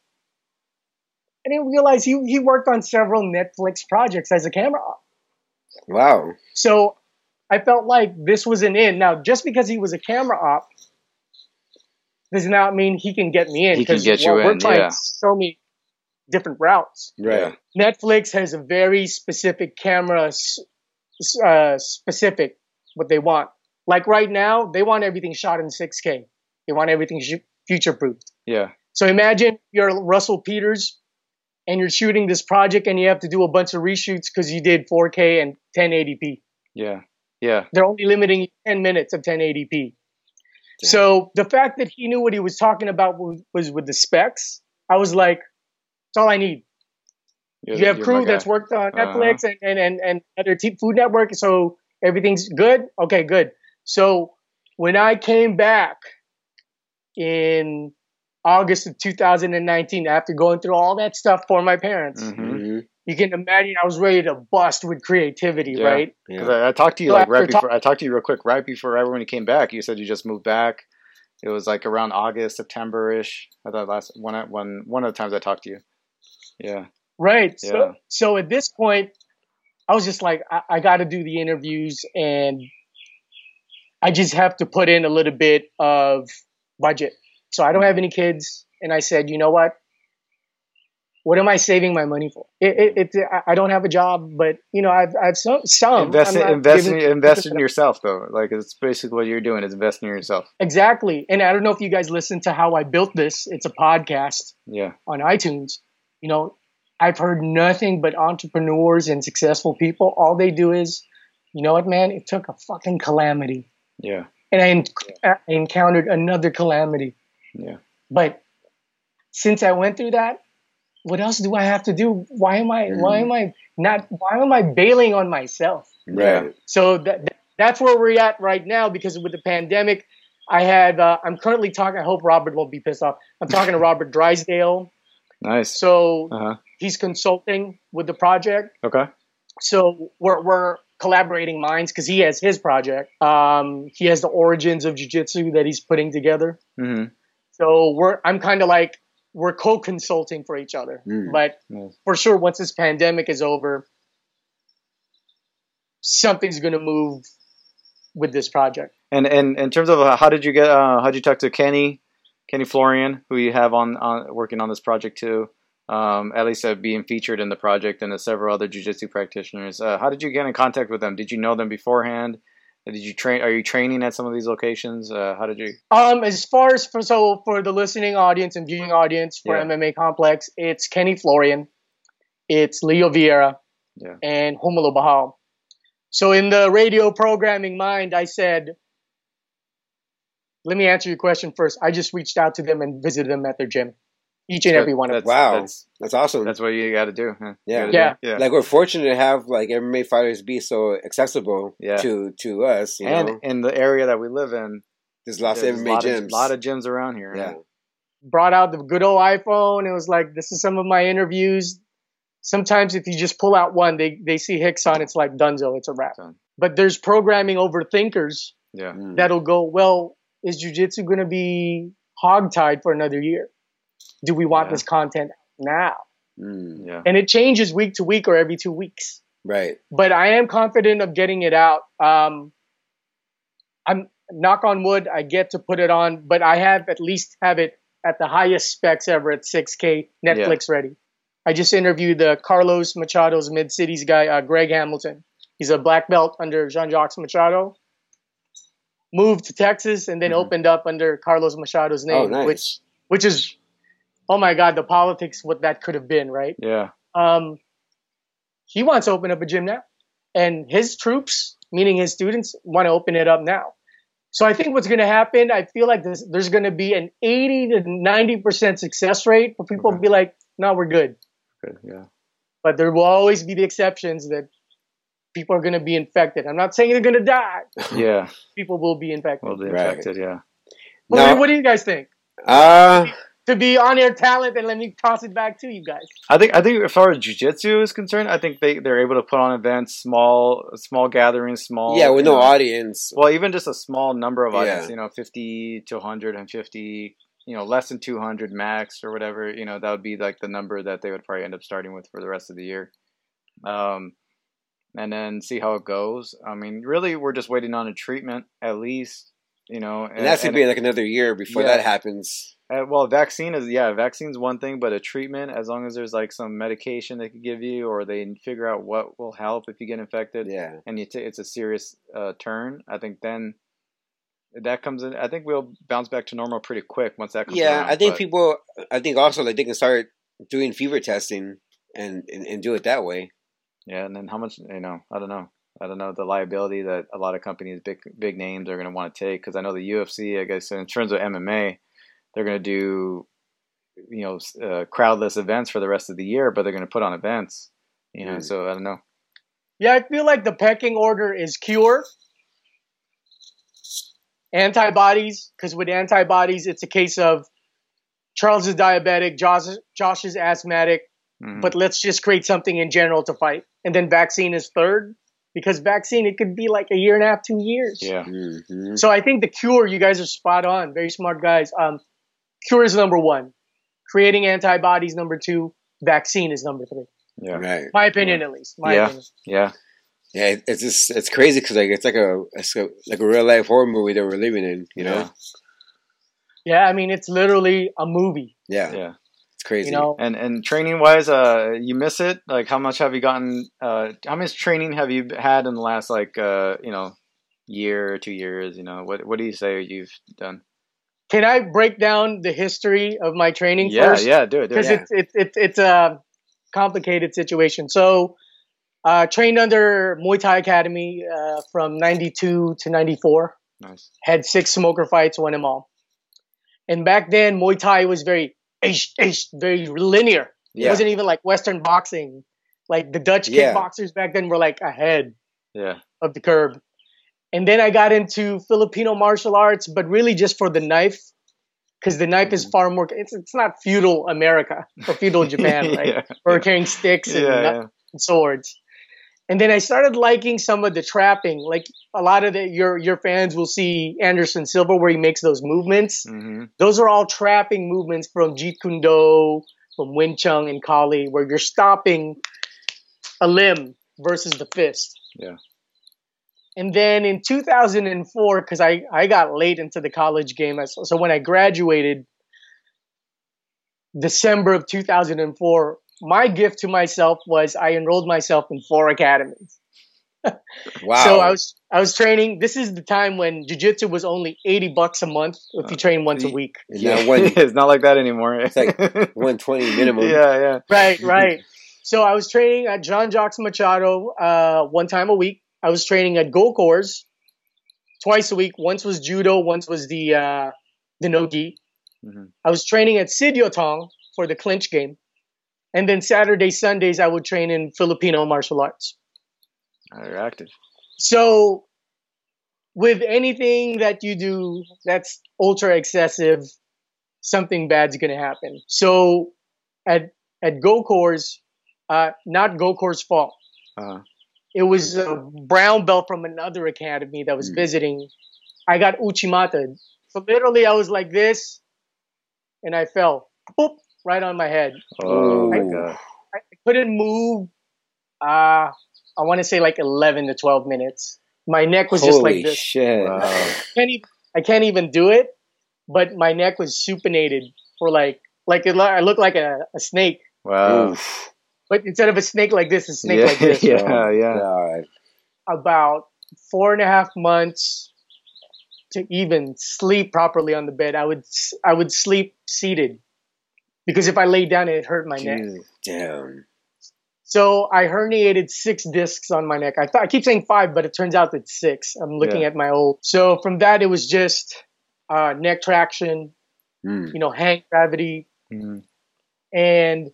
I didn't realize he worked on several Netflix projects as a camera op. Wow. So I felt like this was an in. Now, just because he was a camera op does not mean he can get me in. He can 'cause get you we're in, trying yeah. to show me different routes. Right. Netflix has a very specific camera specific what they want. Like right now, they want everything shot in 6K. They want everything future-proofed. Yeah. So imagine you're Russell Peters and you're shooting this project and you have to do a bunch of reshoots because you did 4K and 1080p. Yeah. Yeah. They're only limiting you 10 minutes of 1080p. So the fact that he knew what he was talking about was with the specs, I was like, that's all I need. You have crew that's worked on Netflix and other Food Network, so everything's good? Okay, good. So when I came back in August of 2019, after going through all that stuff for my parents, you can imagine I was ready to bust with creativity, right? Because I talked to you I talked to you real quick right when you came back. You said you just moved back. It was like around August, September-ish. I thought one of the times I talked to you. Yeah. Right. Yeah. So at this point, I was just like, I got to do the interviews, and I just have to put in a little bit of budget. So I don't have any kids, and I said, you know what? What am I saving my money for? I don't have a job, but I've some. Invest in yourself, though. Like, it's basically what you're doing is investing in yourself. Exactly. And I don't know if you guys listen to how I built this. It's a podcast. Yeah. On iTunes. I've heard nothing but entrepreneurs and successful people. All they do is, you know what, man? It took a fucking calamity. Yeah. And I encountered another calamity. Yeah. But since I went through that, what else do I have to do? Why am I bailing on myself? Right. So that's where we're at right now, because with the pandemic, I'm currently talking, I hope Robert won't be pissed off. I'm talking to Robert Drysdale. Nice. So he's consulting with the project. Okay. So we're collaborating minds because he has his project. He has the origins of jiu-jitsu that he's putting together. Mm-hmm. So I'm kind of like, we're co-consulting for each other. But for sure, once this pandemic is over, something's going to move with this project. And in terms of how'd you talk to Kenny Florian, who you have on working on this project too, at least being featured in the project, and several other jiu-jitsu practitioners. How did you get in contact with them? Did you know them beforehand? Did you train? Are you training at some of these locations? How did you? As far as for the listening audience and viewing audience for MMA Complex, it's Kenny Florian, it's Leo Vieira, and Romulo Bahal. So in the radio programming mind, I said, let me answer your question first. I just reached out to them and visited them at their gym. Each and every one of them. Wow. That's awesome. That's what you got to do. Huh? Yeah. Like, we're fortunate to have like MMA fighters be so accessible to us. And in the area that we live in, there's lots of MMA gyms. A lot of gyms around here. Yeah. Right? Brought out the good old iPhone. It was like, this is some of my interviews. Sometimes if you just pull out one, they see Hicks on, it's like dunzo, it's a wrap. But there's programming overthinkers that'll go, well, is jiu-jitsu going to be hogtied for another year? Do we want this content now? And it changes week to week or every 2 weeks. Right. But I am confident of getting it out. I'm knock on wood, I get to put it on, but I at least have it at the highest specs ever at 6K Netflix ready. I just interviewed the Carlos Machado's Mid-Cities guy, Greg Hamilton. He's a black belt under Jean-Jacques Machado. Moved to Texas and then opened up under Carlos Machado's name, which is, oh my God, the politics, what that could have been, right? Yeah. He wants to open up a gym now. And his troops, meaning his students, want to open it up now. So I think what's going to happen, I feel like there's going to be an 80 to 90% success rate where people will be like, no, we're good. Good, yeah. But there will always be the exceptions that people are going to be infected. I'm not saying they're going to die. Yeah. People will be infected. Will be infected, yeah. Well, what do you guys think? To be on-air talent, and let me toss it back to you guys. I think as far as jiu-jitsu is concerned, I think they're able to put on events, small gatherings, with no audience. Well, even just a small number of audience, 50 to 150, less than 200 max or whatever, that would be like the number that they would probably end up starting with for the rest of the year. And then see how it goes. I mean, really, we're just waiting on a treatment at least, and that's going to be like another year before that happens. Vaccine's one thing, but a treatment, as long as there's like some medication they could give you, or they figure out what will help if you get infected, and it's a serious turn, I think then that comes in. I think we'll bounce back to normal pretty quick once that comes around. I think also like they can start doing fever testing and do it that way. Yeah, and then how much, I don't know. I don't know the liability that a lot of companies, big names, are going to want to take, because I know the UFC, I guess, in terms of MMA, they're going to do crowdless events for the rest of the year, but they're going to put on events. So I don't know. Yeah, I feel like the pecking order is cure, antibodies, because with antibodies, it's a case of Charles is diabetic, Josh is asthmatic, but let's just create something in general to fight. And then vaccine is third, because vaccine, it could be like a year and a half, 2 years. Yeah. Mm-hmm. So I think the cure, you guys are spot on. Very smart guys. Cure is number one. Creating antibodies, number two. Vaccine is number three. Yeah. Right. My opinion, at least. My opinion. Yeah. Yeah, it's crazy because like it's like a real life horror movie that we're living in, you know? Yeah, I mean it's literally a movie. Yeah. Yeah. It's crazy. You know? And training wise, you miss it? Like how much have you gotten how much training have you had in the last year or 2 years, What do you say you've done? Can I break down the history of my training Yeah, first? yeah, do it. Because it's a complicated situation. So trained under Muay Thai Academy from 92 to 94. Nice. Had 6 smoker fights, won them all. And back then, Muay Thai was very linear. Yeah. It wasn't even like Western boxing. Like the Dutch kickboxers back then were like ahead of the curve. And then I got into Filipino martial arts, but really just for the knife. Because the knife is far more, it's not feudal America or feudal Japan, right? We're carrying sticks and swords. And then I started liking some of the trapping. Like a lot of your fans will see Anderson Silva where he makes those movements. Mm-hmm. Those are all trapping movements from Jeet Kune Do, from Wing Chun and Kali, where you're stopping a limb versus the fist. Yeah. And then in 2004, because I got late into the college game, so when I graduated, December of 2004, my gift to myself was I enrolled myself in 4 academies. Wow. So I was training. This is the time when jiu-jitsu was only $80 a month if you train once a week. It's not like that anymore. It's like 120 minimum. Yeah. Right. So I was training at John Jacques Machado 1 time a week. I was training at Gokors twice a week. Once was judo, once was the no-gi. Mm-hmm. I was training at Sidyotong for the clinch game. And then Saturdays, Sundays, I would train in Filipino martial arts. You're active. So with anything that you do that's ultra excessive, something bad's going to happen. So at Gokors, not Gokor's fault. It was a brown belt from another academy that was visiting. I got Uchimata. So literally I was like this and I fell. Boop, right on my head. Oh my God. I couldn't move. I want to say like 11 to 12 minutes. My neck was just like this. Shit. Wow. I can't even do it, but my neck was supinated for like I looked like a snake. Wow. Oof. But instead of a snake like this, a snake like this. Yeah. God. About 4.5 months to even sleep properly on the bed. I would sleep seated because if I laid down, it hurt my neck. Damn. So I herniated 6 discs on my neck. I keep saying 5, but it turns out it's 6. I'm looking at my old. So from that, it was just neck traction, hand gravity. Mm-hmm. And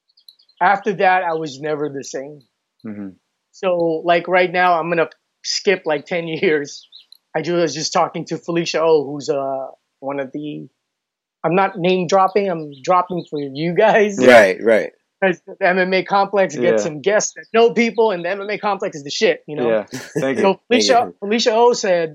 after that, I was never the same. Mm-hmm. So like right now, I'm going to skip like 10 years. I was just talking to Felicia O, who's one of the, I'm not name dropping, I'm dropping for you guys. Right. Because the MMA complex gets some guests that know people, and the MMA complex is the shit, Yeah. Thank you. So Felicia O said,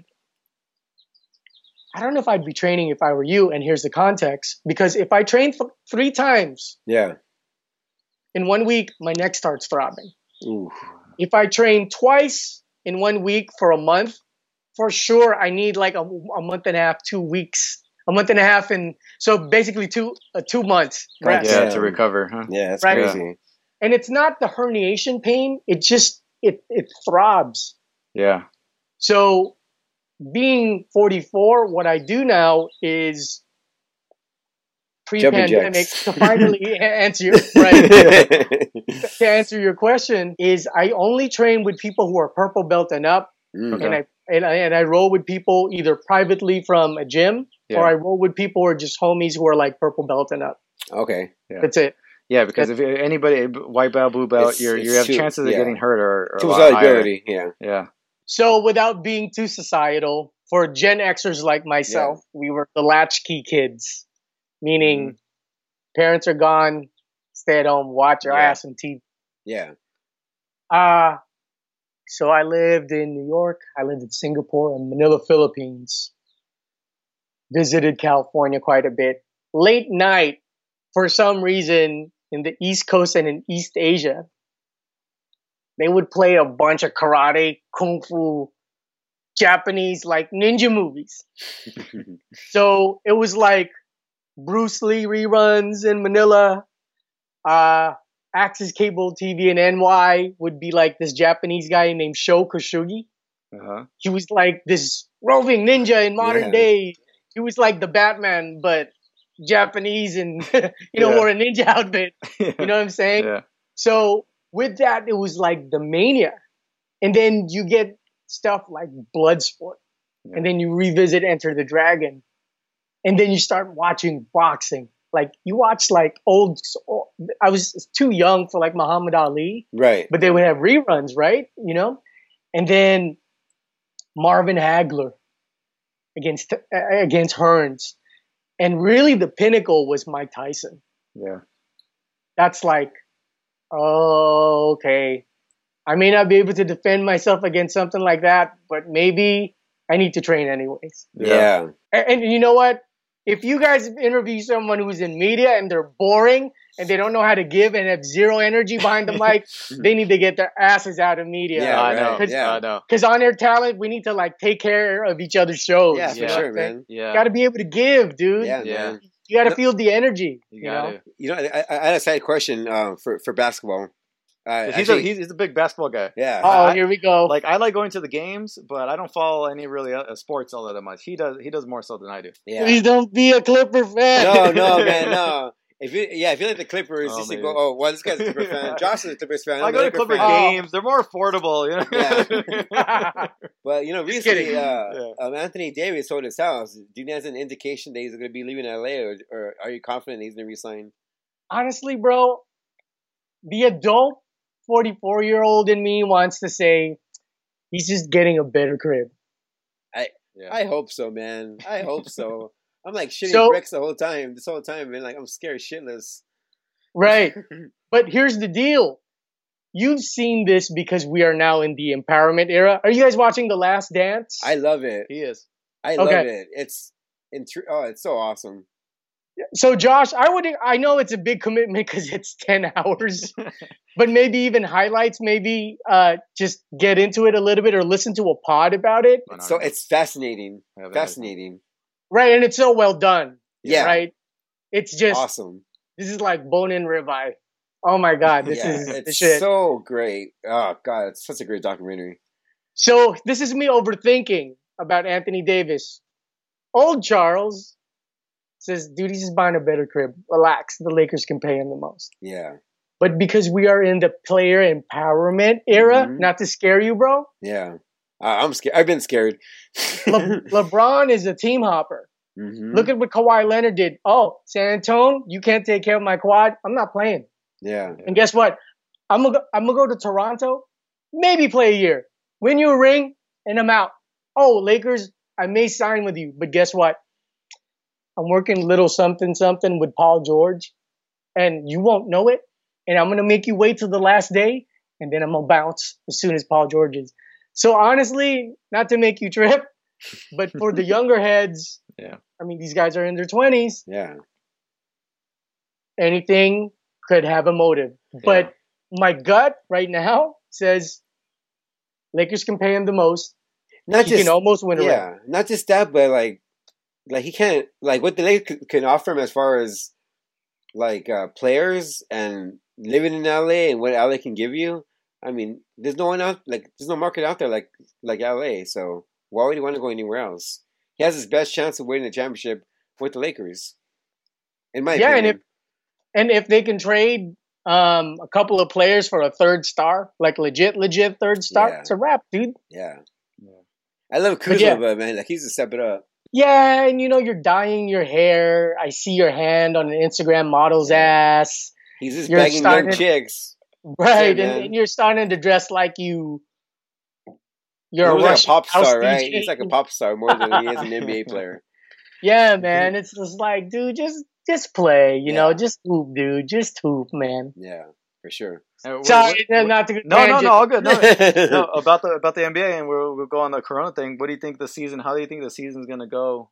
I don't know if I'd be training if I were you, and here's the context. Because if I train 3 times in 1 week, my neck starts throbbing. Ooh. If I train twice in 1 week for a month, for sure I need like a month and a half, 2 weeks. A month and a half, and so basically 2 months rest. Yeah, to recover, huh? Yeah, that's Right. crazy. And it's not the herniation pain; it just it throbs. Yeah. So, being 44, what I do now is pre-pandemic to finally answer your to answer your question is I only train with people who are purple belt and up, and I roll with people either privately from a gym or I roll with people who are just homies who are like purple belt and up. Okay. That's it. Yeah, because if anybody white belt, blue belt, you have too- chances of yeah. getting hurt are a Too lot much higher. ability. Yeah. Yeah. So without being too societal, for Gen Xers like myself, we were the latchkey kids, meaning parents are gone, stay at home, watch your ass on TV. Yeah. So I lived in New York, I lived in Singapore and Manila, Philippines. Visited California quite a bit. Late night, for some reason, in the East Coast and in East Asia, they would play a bunch of karate, kung fu, Japanese, like ninja movies. So it was like Bruce Lee reruns in Manila. Access Cable TV in NY would be like this Japanese guy named Sho Kosugi. He was like this roving ninja in modern day. He was like the Batman, but Japanese and, wore a ninja outfit. You know what I'm saying? Yeah. So with that, it was like the mania. And then you get stuff like Bloodsport. Yeah. And then you revisit Enter the Dragon. And then you start watching boxing. Like you watch like I was too young for like Muhammad Ali. Right. But they would have reruns, right? And then Marvin Hagler against Hearns. And really the pinnacle was Mike Tyson. Yeah. That's like, oh, okay. I may not be able to defend myself against something like that, but maybe I need to train anyways. Yeah. And you know what? If you guys interview someone who's in media and they're boring and they don't know how to give and have zero energy behind the mic, they need to get their asses out of media. Yeah, I know. right. I know. Because on air talent, we need to like take care of each other's shows. Yeah, you for know sure, what I'm saying? man. Yeah. Got to be able to give, dude. Yeah, Yeah. man. You got to feel the energy. You got to. You know, I had a side question for basketball. He's a big basketball guy. Yeah. Oh, here we go. Like I like going to the games, but I don't follow any really sports all that much. He does more so than I do. Yeah. Please don't be a Clipper fan. No, man, no. If you like the Clippers, Oh, you should man. go. Oh, well, this guy's a Clipper fan. Josh is a Clippers fan. I I'm go a to Laker Clipper fan. games. They're more affordable. But recently, kidding. Anthony Davis sold his house. Do you think that's an indication that he's going to be leaving LA, or are you confident he's going to resign? Honestly, bro, the adult 44-year-old in me wants to say he's just getting a better crib. I hope so, man. I hope so. I'm like shitting So- bricks this whole time, man. Like I'm scared shitless. Right. But here's the deal. You've seen this because we are now in the empowerment era. Are you guys watching The Last Dance? I love it. He is. I love it. It's so awesome. So Josh, I know it's a big commitment because it's 10 hours, but maybe even highlights, maybe just get into it a little bit or listen to a pod about it. So it's fascinating. Yeah, that Fascinating. Right. And it's so well done. Yeah. Right. It's just, Awesome. this is like bone in ribeye. Oh my God. This is the it's shit. so great. Oh God, it's such a great documentary. So this is me overthinking about Anthony Davis. Old Charles says, dude, he's just buying a better crib. Relax. The Lakers can pay him the most. Yeah. But because we are in the player empowerment era, Mhm. not to scare you, bro, Yeah. I'm scared. I've been scared. LeBron is a team hopper. Mhm. Look at what Kawhi Leonard did. Oh, San Antonio, you can't take care of my quad. I'm not playing. Yeah. And guess what? I'm gonna go to Toronto, maybe play a year, win you a ring, and I'm out. Oh, Lakers, I may sign with you, but guess what? I'm working little something something with Paul George, and you won't know it. And I'm gonna make you wait till the last day, and then I'm gonna bounce as soon as Paul George is. So honestly, not to make you trip, but for the younger heads, Yeah. I mean, these guys are in their 20s. Yeah. Anything could have a motive. But my gut right now says Lakers can pay him the most. Not He just can almost win a ring. yeah. Not just that, but like he can't like what the Lakers can offer him as far as like players and living in LA and what LA can give you. I mean, there's no one out there's no market out there like LA. So why would he want to go anywhere else? He has his best chance of winning the championship with the Lakers. In my opinion. And if they can trade a couple of players for a third star, like legit third star, Yeah. it's a wrap, dude. Yeah. I love Kuzma, but man, like he's to step it up. Yeah, and you're dyeing your hair. I see your hand on an Instagram model's ass. He's just You're begging young starting- chicks. Right, Yeah, man. and you're starting to dress like you're He's a like a Russian pop house star, right? DJ. He's like a pop star more than he is an NBA player. Yeah, man. It's just like, dude, just play, Yeah. just hoop, dude. Just hoop, man. Yeah, for sure. Sorry, not to No, all good. No, no, about the NBA, and we'll go on the Corona thing. What do you think the season? How do you think the season's gonna go?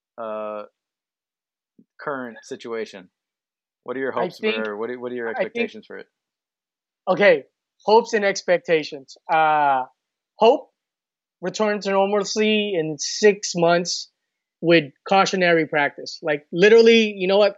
Current situation. What are your hopes for? What are your expectations for it? Okay, hopes and expectations. Hope return to normalcy in 6 months with cautionary practice. Like literally, you know what?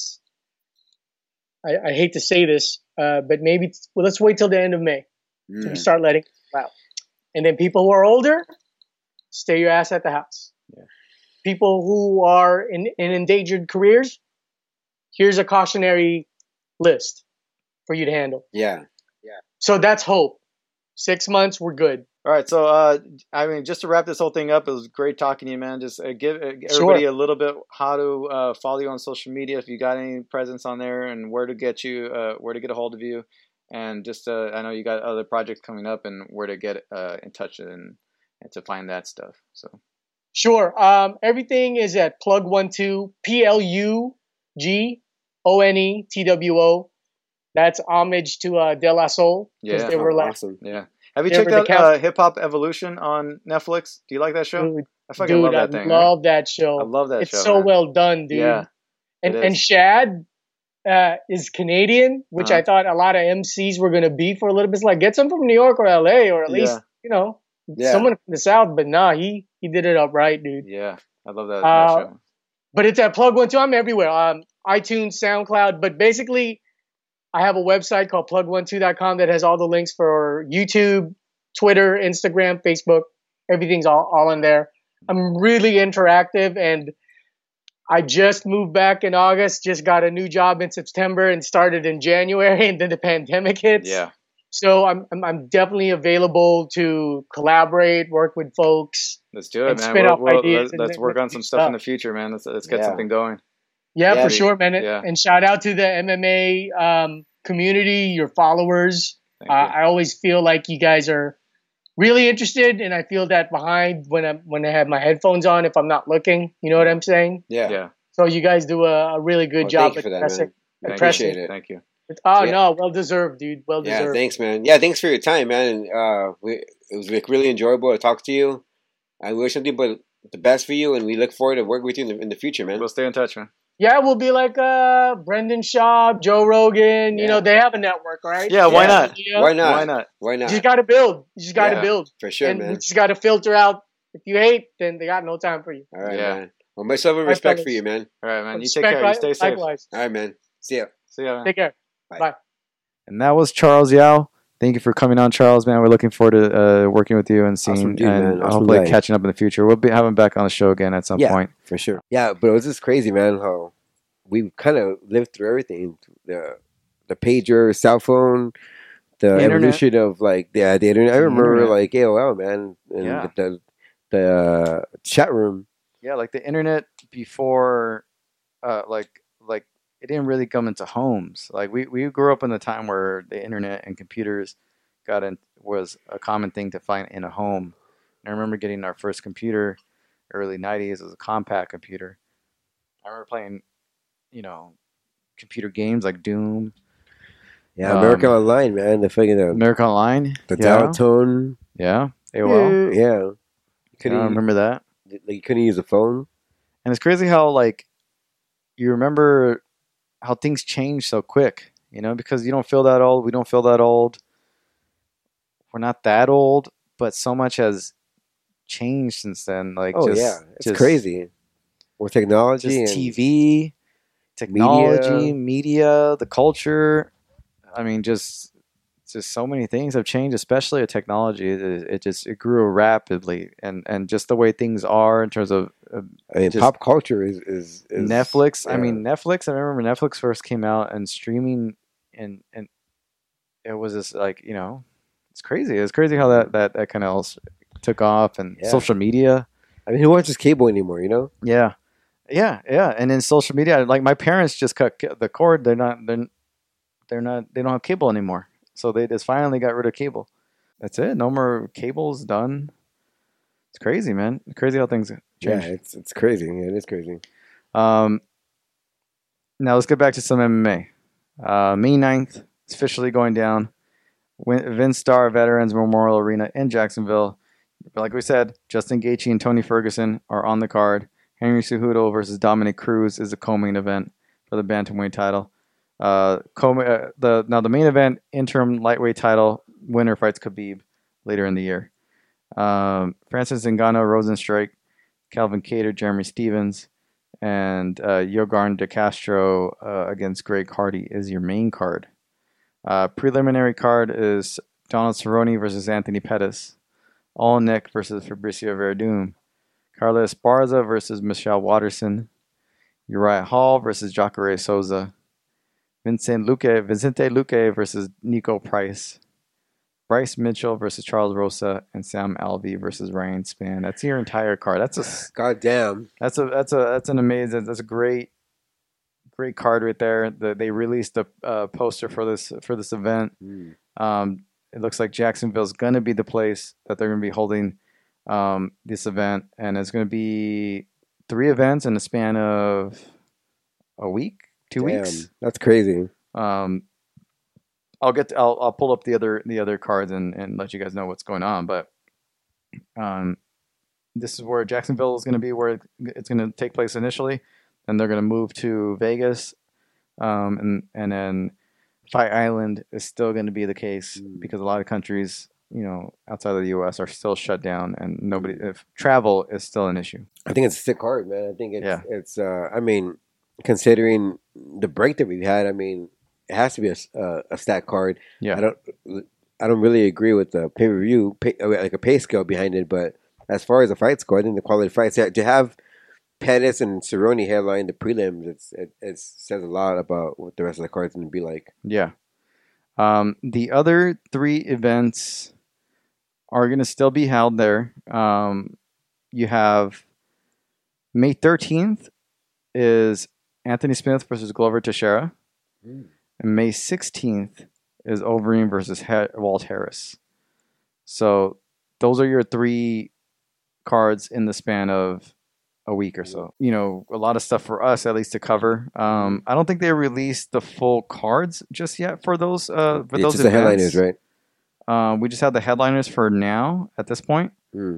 I hate to say this, but maybe let's wait till the end of May to start letting people out. And then people who are older, stay your ass at the house. Yeah. People who are in endangered careers, here's a cautionary list for you to handle. Yeah. So that's hope. 6 months, we're good. All right, so just to wrap this whole thing up, it was great talking to you, man. Just give everybody a little bit how to follow you on social media if you got any presence on there, and where to get a hold of you, and just I know you got other projects coming up, and where to get in touch and to find that stuff. So sure, everything is at Plug12 PLUGONETWO. That's homage to De La Soul because they were like awesome. Yeah. Have you checked out Hip Hop Evolution on Netflix? Do you like that show? Dude, I fucking love that thing. love that show. I love that it's show. It's so man. well done, dude. Yeah. And Shad is Canadian, which I thought a lot of MCs were gonna be for a little bit. It's like get some from New York or LA or at least someone from the South. But nah, he did it up right, dude. Yeah, I love that show. But it's at Plug12. I'm everywhere. iTunes, SoundCloud. But basically, I have a website called plug12.com that has all the links for YouTube, Twitter, Instagram, Facebook. Everything's all in there. I'm really interactive, and I just moved back in August, just got a new job in September and started in January, and then the pandemic hits. Yeah. So I'm definitely available to collaborate, work with folks. Let's do it, man. Spin off ideas let's work on some stuff in the future, man. Let's get something going. Yeah, for sure, man. And shout out to the MMA community, your followers. I always feel like you guys are really interested, and I feel that behind when I have my headphones on if I'm not looking. You know what I'm saying? Yeah. So you guys do a really good job. Thank you for that, man. I appreciate it. Thank you. No, well deserved, dude. Well deserved. Yeah, thanks, man. Yeah, thanks for your time, man. And it was like really enjoyable to talk to you. I wish nothing but the best for you, and we look forward to working with you in the future, man. We'll stay in touch, man. Yeah, we'll be like Brendan Schaub, Joe Rogan. You know, they have a network, right? Yeah, why not? Why not? You just got to build. For sure, and man. you just got to filter out. If you hate, then they got no time for you. All right, man. Well, much love and respect for you, man. All right, man. You take care. You stay safe. Likewise. All right, man. See ya. See ya, man. Take care. Bye. And that was Charles Yao. Thank you for coming on, Charles, man. We're looking forward to working with you and seeing and hopefully catching up in the future. We'll be having back on the show again at some point. For sure. Yeah, but it was just crazy, man, how we kind of lived through everything. The pager, cell phone, the evolution of like the internet. I remember like AOL, man, and the chat room. Yeah, like the internet before, like it didn't really come into homes. Like we grew up in a time where the internet and computers was a common thing to find in a home. And I remember getting our first computer, early '90s. It was a compact computer. I remember playing, computer games like Doom. Yeah, America Online, man. The fucking America Online. The dial tone. Yeah, AOL. Yeah. I remember that. Like you couldn't use a phone. And it's crazy how you remember how things change so quick, because you don't feel that old. We don't feel that old. We're not that old, but so much has changed since then. It's crazy. With technology and TV, technology, media, the culture. I mean, just so many things have changed, especially with technology. It grew rapidly, and just the way things are in terms of pop culture is Netflix. Yeah. I mean, Netflix. I remember Netflix first came out and streaming, and it was just it's crazy. It's crazy how that kind of took off, and social media. I mean, who watches cable anymore? You know? Yeah, yeah, yeah. And in social media, like my parents just cut the cord. They're not. They're not. They don't have cable anymore. So they just finally got rid of cable. That's it. No more cables. Done. It's crazy, man. Crazy how things change. Yeah, it's crazy. Yeah, it is crazy. Now let's get back to some MMA. May 9th, it's officially going down. Vince Star Veterans Memorial Arena in Jacksonville. Like we said, Justin Gaethje and Tony Ferguson are on the card. Henry Cejudo versus Dominic Cruz is the co-main event for the bantamweight title. The main event, interim lightweight title, winner fights Khabib later in the year. Francis Ngannou, Rosenstrike, Calvin Kattar, Jeremy Stevens, and Yogarn De Castro against Greg Hardy is your main card. Preliminary card is Donald Cerrone versus Anthony Pettis. All Nick versus Fabricio Verdum. Carlos Esparza versus Michelle Watterson. Uriah Hall versus Jacare Souza. Vicente Luque versus Nico Price. Bryce Mitchell versus Charles Rosa, and Sam Alvey versus Ryan Spann. That's your entire card. Goddamn. That's an amazing. That's a great card right there. They released a poster for this event. It looks like Jacksonville's going to be the place that they're going to be holding this event, and it's going to be 3 events in the span of a week, 2 weeks. That's crazy. I'll pull up the other cards and let you guys know what's going on. But this is where Jacksonville is going to be, where it's going to take place initially. Then they're going to move to Vegas, and then Fight Island is still going to be the case because a lot of countries, outside of the U.S. are still shut down, and if travel is still an issue. I think it's a sick card, man. I think it's I mean, considering the break that we've had, I mean, it has to be a stat card. Yeah. I don't really agree with the pay-per-view, like a pay scale behind it, but as far as the fight score, I think the quality of fights, to have Pettis and Cerrone headline the prelims, it says a lot about what the rest of the card's going to be like. Yeah. The other 3 events are going to still be held there. You have May 13th is Anthony Smith versus Glover Teixeira. And May 16th is Overeem versus Walt Harris. So those are your 3 cards in the span of a week or so. A lot of stuff for us, at least, to cover. I don't think they released the full cards just yet for those. For it's those just the headliners, right? We just have the headliners for now at this point.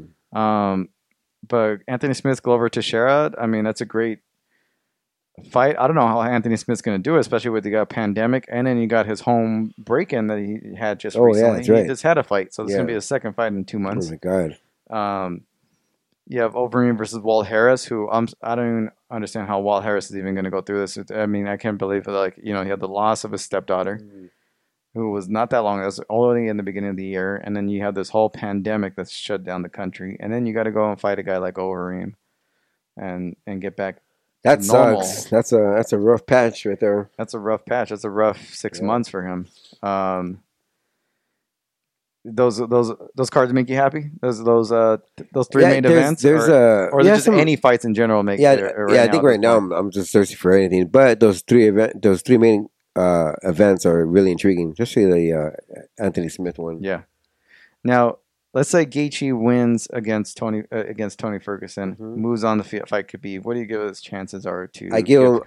But Anthony Smith, Glover Teixeira, I mean, that's a great fight. I don't know how Anthony Smith's going to do it, especially with the pandemic, and then you got his home break-in that he had just recently. Yeah, that's right. He just had a fight, so this is going to be a second fight in 2 months. Oh my god. You have Overeem versus Walt Harris, who I don't even understand how Walt Harris is even going to go through this. I mean, I can't believe it. He had the loss of his stepdaughter, who was not that long. It was only in the beginning of the year, and then you have this whole pandemic that's shut down the country, and then you got to go and fight a guy like Overeem, and get back. That normal. Sucks. That's a rough patch right there. That's a rough patch. That's a rough 6 months for him. Those cards make you happy? Those 3 main events, or just any fights in general make? I think right now I'm just thirsty for anything. But those 3 main events are really intriguing, especially the Anthony Smith one. Yeah. Now, let's say Gaethje wins against Tony Ferguson, moves on to fight Khabib. What do you give his chances are to? I give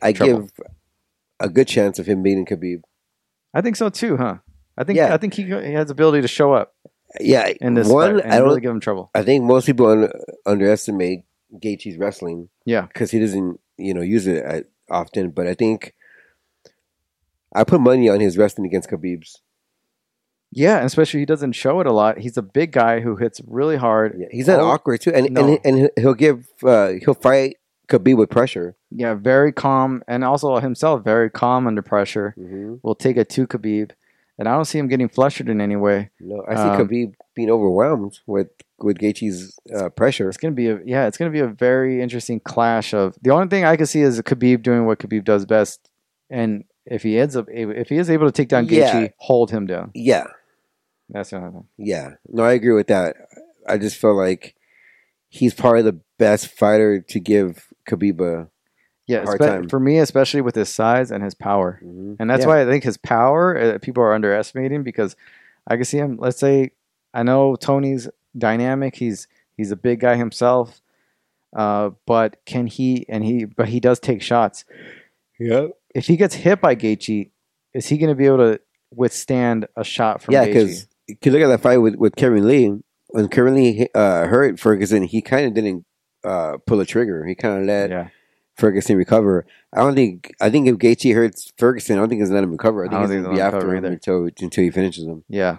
a good chance of him beating Khabib. I think so too, huh? I think he has the ability to show up. Yeah, in this fight and really give him trouble. I think most people underestimate Gaethje's wrestling. Yeah, because he doesn't use it often. But I think I put money on his wrestling against Khabib's. Yeah, and especially he doesn't show it a lot. He's a big guy who hits really hard. Yeah, he's not awkward too, and he'll fight Khabib with pressure. Yeah, very calm, and also himself very calm under pressure. Will take it to Khabib, and I don't see him getting flustered in any way. No, I see Khabib being overwhelmed with Gaethje's pressure. It's gonna be a very interesting clash of. The only thing I can see is Khabib doing what Khabib does best, and if he is able to take down Gaethje, hold him down. Yeah. That's the only thing. Yeah. No, I agree with that. I just feel like he's probably the best fighter to give Khabib Yeah, hard time. for me, especially with his size and his power. Mhm. And that's Yeah. why I think his power, people are underestimating because I can see him. Let's say, I know Tony's dynamic. He's a big guy himself. But but he does take shots. Yeah. If he gets hit by Gaethje, is he going to be able to withstand a shot from Yeah, Gaethje? because you can look at that fight with Kevin Lee. When Kevin Lee hurt Ferguson, he kind of didn't pull a trigger. He kind of let Yeah. Ferguson recover. I think if Gaethje hurts Ferguson, I don't think he's let him recover. I think he's going to be after him until he finishes him. Yeah.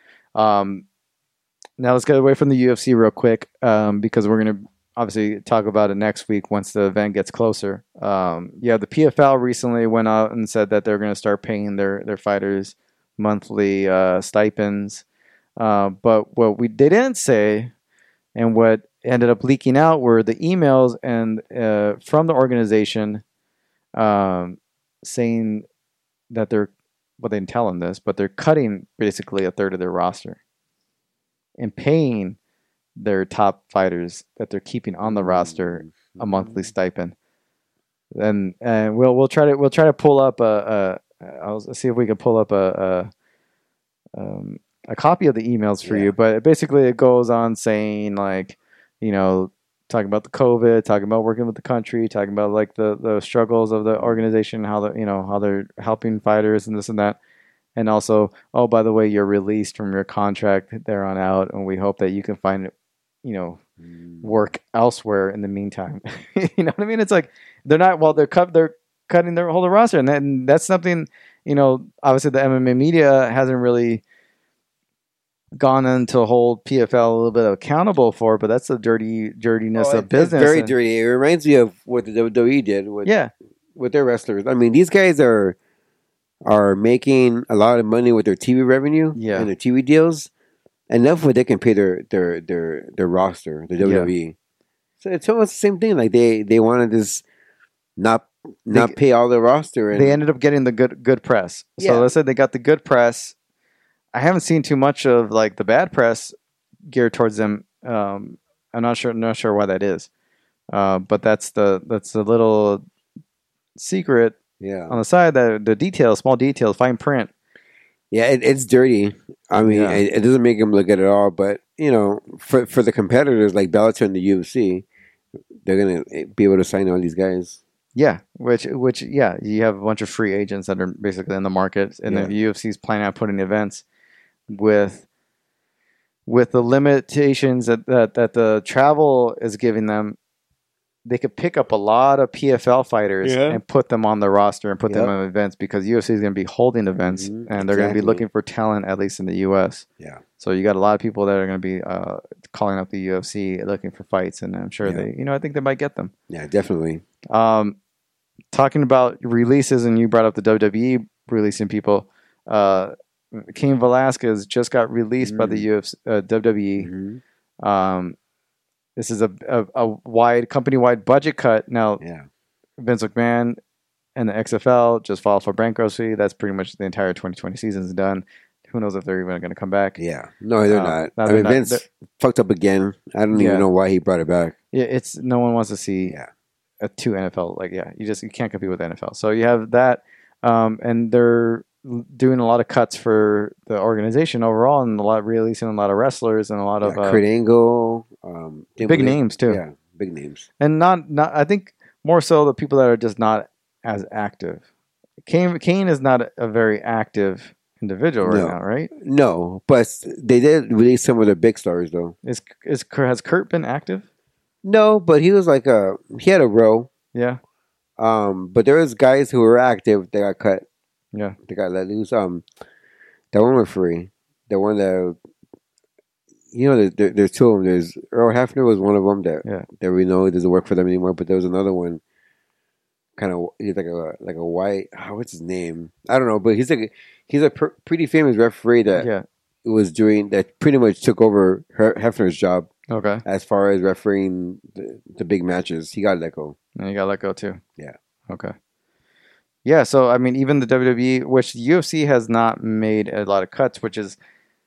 Now let's get away from the UFC real quick because we're going to obviously talk about it next week once the event gets closer. The PFL recently went out and said that they're going to start paying their fighters monthly stipends. But what they didn't say, and what ended up leaking out, were the emails and from the organization saying that they didn't tell them this, but they're cutting basically a third of their roster and paying their top fighters that they're keeping on the roster a monthly stipend. And we'll try to pull up I'll see if we can pull up a copy of the emails for you. But basically it goes on saying, like, talking about the COVID, talking about working with the country, talking about like the struggles of the organization, how they're helping fighters and this and that. And also, oh, by the way, you're released from your contract there on out, and we hope that you can find, work elsewhere in the meantime. You know what I mean? It's like they're cutting their whole roster, and then that's something, obviously the MMA media hasn't really gone into hold PFL a little bit accountable for, but that's the dirtiness of business. It's very dirty. It reminds me of what the WWE did with their wrestlers. I mean, these guys are making a lot of money with their TV revenue and their TV deals, enough where they can pay their roster, the WWE. So it's almost the same thing. Like they wanted this not pay all their roster, and they ended up getting the good press. So let's say they got the good press. I haven't seen too much of like the bad press geared towards them. I'm not sure why that is. But that's the little secret. Yeah. On the side, the small details, fine print. Yeah, it's dirty. I mean, it doesn't make them look good at all. But for the competitors like Bellator and the UFC, they're gonna be able to sign all these guys. Yeah, which you have a bunch of free agents that are basically in the market, and the UFC's planning on putting events with the limitations that the travel is giving them. They could pick up a lot of PFL fighters and put them on the roster and put them in events, because UFC is going to be holding events and they're going to be looking for talent, at least in the US. Yeah. So you got a lot of people that are going to be calling up the UFC looking for fights, and I'm sure I think they might get them. Yeah, definitely. Talking about releases, and you brought up the WWE releasing people. Cain Velasquez just got released by the WWE. This is a company-wide budget cut. Now, Vince McMahon and the XFL just filed for bankruptcy. That's pretty much the entire 2020 season is done. Who knows if they're even going to come back? Yeah. No, they're not. I mean, Vince fucked up again. I don't even know why he brought it back. Yeah, no one wants to see two NFL. You can't compete with the NFL. So you have that, and they're doing a lot of cuts for the organization overall, and releasing a lot of wrestlers and a lot of Kurt Angle, big names too. Yeah, big names. And not I think more so the people that are just not as active. Cain is not a very active individual right now, right? No, but they did release some of the big stars though. Has Kurt been active? No, but he was he had a row. Yeah. But there was guys who were active that got cut. Yeah, they got let loose. That one referee, the one that there's two of them. There's Earl Hebner was one of them that we know doesn't work for them anymore. But there was another one, he's like a white. What's his name? I don't know. But he's a pretty famous referee that was doing that. Pretty much took over Hefner's job. Okay, as far as refereeing the big matches, he got let go. And he got let go too. Yeah. Okay. Yeah, so I mean, even the WWE, which the UFC has not made a lot of cuts, which is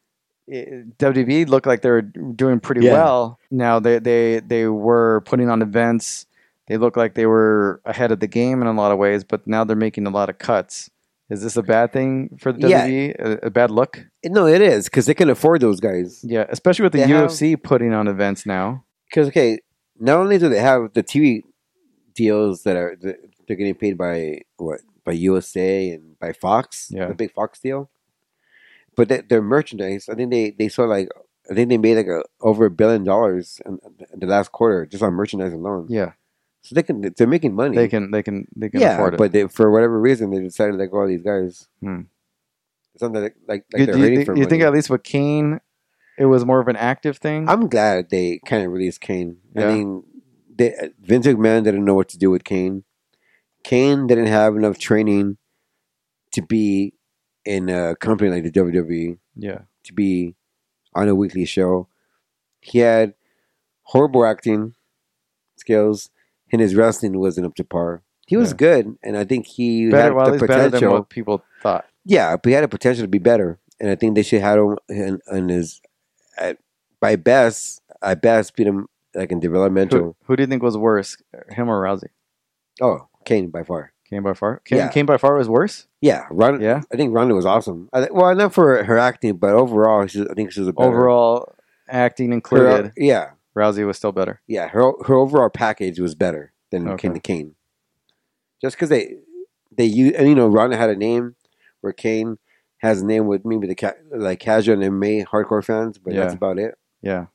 WWE looked like they were doing pretty Yeah. well. Now they were putting on events. They looked like they were ahead of the game in a lot of ways, but now they're making a lot of cuts. Is this a bad thing for the Yeah. WWE? A bad look? No, it is because they can afford those guys. Yeah, especially with the They have- UFC putting on events now. Because okay, not only do they have the TV deals that they're getting paid by USA and by Fox, Yeah. the big Fox deal, but their merchandise, I think they sold I think they made over $1 billion in the last quarter just on merchandise alone. Yeah, So they're making money. they can yeah, afford it. but for whatever reason they decided to let go of these guys. It's something like Do they're you hurting think- for you think money. at least with Kane, it was more of an active thing? I'm glad they kind of released Kane. Yeah. I mean, Vince McMahon didn't know what to do with Kane. Kane didn't have enough training to be in a company like the WWE, Yeah, to be on a weekly show. He had horrible acting skills, and his wrestling wasn't up to par. He was Yeah. good, and I think he better. had Well, at the least better than potential. what people thought. Yeah, but he had a potential to be better, and I think they should have him in his at at best beat him like in developmental. Who do you think was worse, him or Rousey? Oh, Kane by far. Kane by far. Kane, Yeah. Kane by far was worse. Yeah, Ronda. Yeah? I think Ronda was awesome. Well, not for her acting, but overall, I think she was a better. Overall, acting her, included, yeah, Rousey was still better. yeah. Her overall package was better than Okay. Kane. Just because they use, and Ronda had a name where Kane has a name with maybe like casual and MMA hardcore fans, but that's Yeah. about it. Yeah,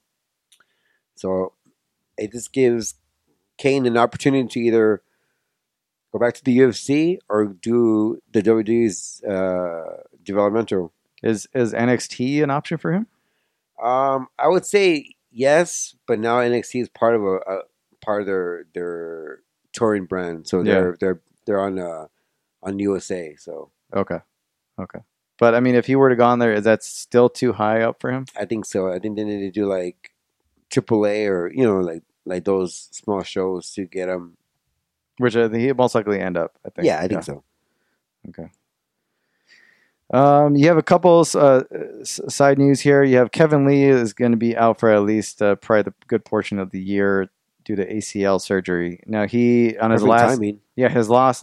So it just gives Kane an opportunity to either go back to the UFC or do the WWE's developmental. is NXT an option for him? I would say yes, but now NXT is part of part of their touring brand, so they're on USA. So Okay. But I mean, if he were to go on there, is that still too high up for him? I think so. I think they need to do like AAA or like those small shows to get him. Which I think he'd most likely end up. I think. Yeah, I think so. Okay. You have a couple side news here. You have Kevin Lee is going to be out for at least probably the good portion of the year due to ACL surgery. Now he on his Perfect last timing. his last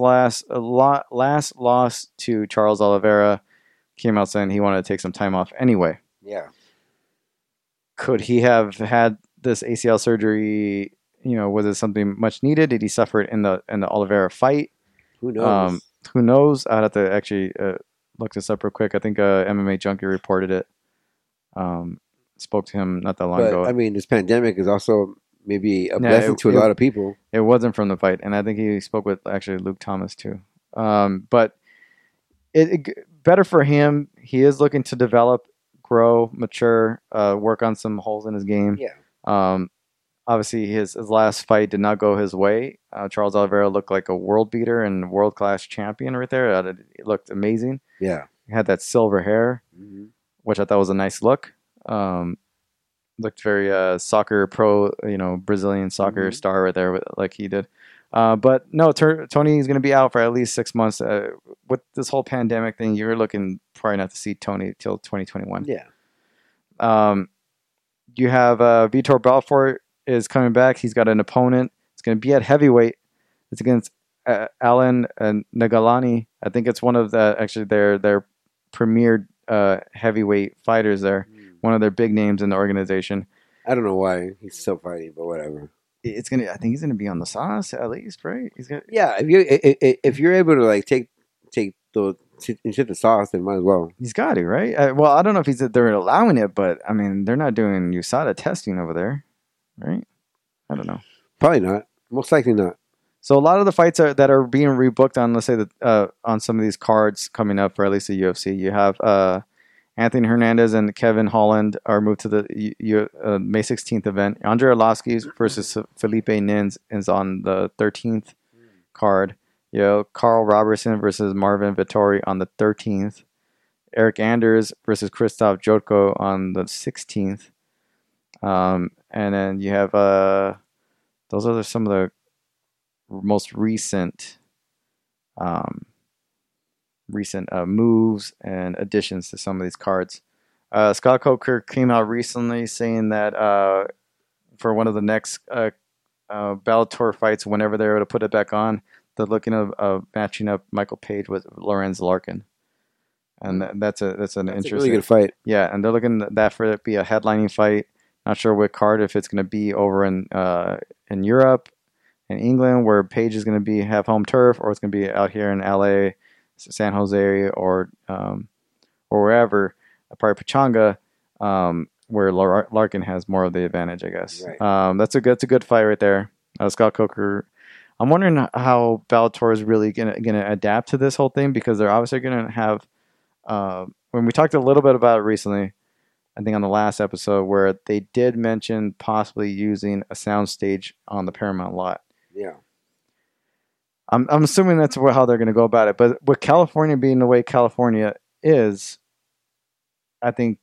loss to Charles Oliveira came out saying he wanted to take some time off anyway. Yeah. Could he have had this ACL surgery? Was it something much needed? Did he suffer it in the Oliveira fight? Who knows? Who knows? I'd have to actually look this up real quick. I think MMA Junkie reported it. Spoke to him not that long but ago. I mean, this pandemic is also maybe a Yeah, blessing to a lot of people. It wasn't from the fight, and I think he spoke with actually Luke Thomas too. But it better for him. He is looking to develop, grow, mature, work on some holes in his game. Yeah. Obviously, his last fight did not go his way. Charles Oliveira looked like a world beater and world class champion right there. It looked amazing. Yeah. He had that silver hair, Mhm. which I thought was a nice look. Looked very soccer pro, Brazilian soccer Mhm. star right there, like he did. But no, Tony is going to be out for at least 6 months. With this whole pandemic thing, you're looking probably not to see Tony till 2021. Yeah. You have Vitor Belfort is coming back. He's got an opponent. It's going to be at heavyweight. It's against Alan Nagalani. I think it's one of their premier heavyweight fighters there. One of their big names in the organization. I don't know why he's still fighting, but whatever. I think he's gonna be on the sauce at least, right? He's got Yeah, if you're able to like take those into the sauce, then might as well. he's got to, right? Well, I don't know if they're allowing it, but I mean they're not doing USADA testing over there, right? I don't know. Probably not. Most likely not. So a lot of the fights that are being rebooked on, let's say that on some of these cards coming up for at least the UFC, you have Anthony Hernandez and Kevin Holland are moved to the May 16th event. Andre Arlovsky versus Felipe Nins is on the 13th card. Carl Robertson versus Marvin Vittori on the 13th. Eric Anders versus Christoph Jotko on the 16th. And then you have those are some of the most recent moves and additions to some of these cards. Scott Coker came out recently saying that for one of the next Bellator fights, whenever they're able to put it back on, they're looking at matching up Michael Page with Lorenz Larkin, and that's an interesting, a really good fight. Yeah, and they're looking at that for it to be a headlining fight. Not sure what card, if it's going to be over in Europe, in England, where Page is going to have home turf, or it's going to be out here in LA, San Jose, or wherever, probably Pachanga, where Larkin has more of the advantage, I guess. Right. That's a good fight right there. Scott Coker. I'm wondering how Bellator is really gonna adapt to this whole thing, because they're obviously gonna have. When we talked a little bit about it recently, I think on the last episode, where they did mention possibly using a soundstage on the Paramount lot. Yeah. I'm assuming that's how they're going to go about it. But with California being the way California is, I think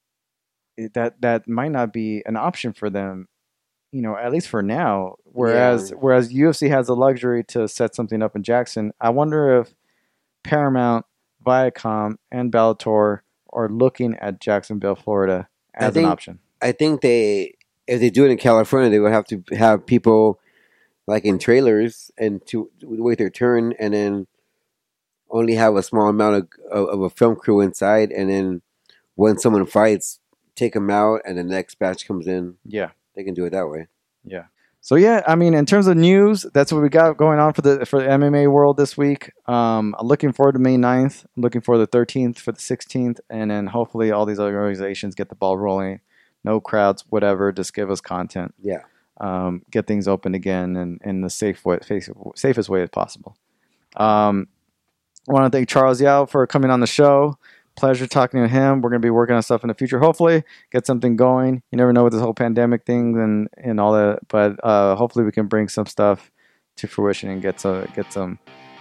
that might not be an option for them, at least for now. Whereas UFC has the luxury to set something up in Jackson. I wonder if Paramount, Viacom, and Bellator are looking at Jacksonville, Florida as an option. I think if they do it in California, they would have to have people like in trailers and to wait their turn, and then only have a small amount of a film crew inside, and then when someone fights, take them out, and the next batch comes in. Yeah, they can do it that way. Yeah. So yeah, I mean, in terms of news, that's what we got going on for the MMA world this week. I'm looking forward to May 9th. I'm looking for the 13th, for the 16th, and then hopefully all these other organizations get the ball rolling. No crowds, whatever. Just give us content. Yeah. Get things open again and in the safest way as possible. I want to thank Charles Yao for coming on the show. Pleasure talking to him. We're going to be working on stuff in the future. Hopefully, get something going. You never know with this whole pandemic thing and all that. But hopefully, we can bring some stuff to fruition and get some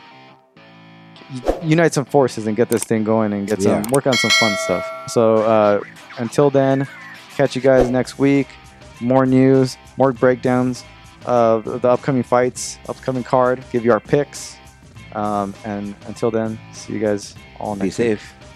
unite some forces and get this thing going and work on some fun stuff. So until then, catch you guys next week. More news, more breakdowns of the upcoming fights, upcoming card. Give you our picks. And until then, see you guys all next week. Be safe.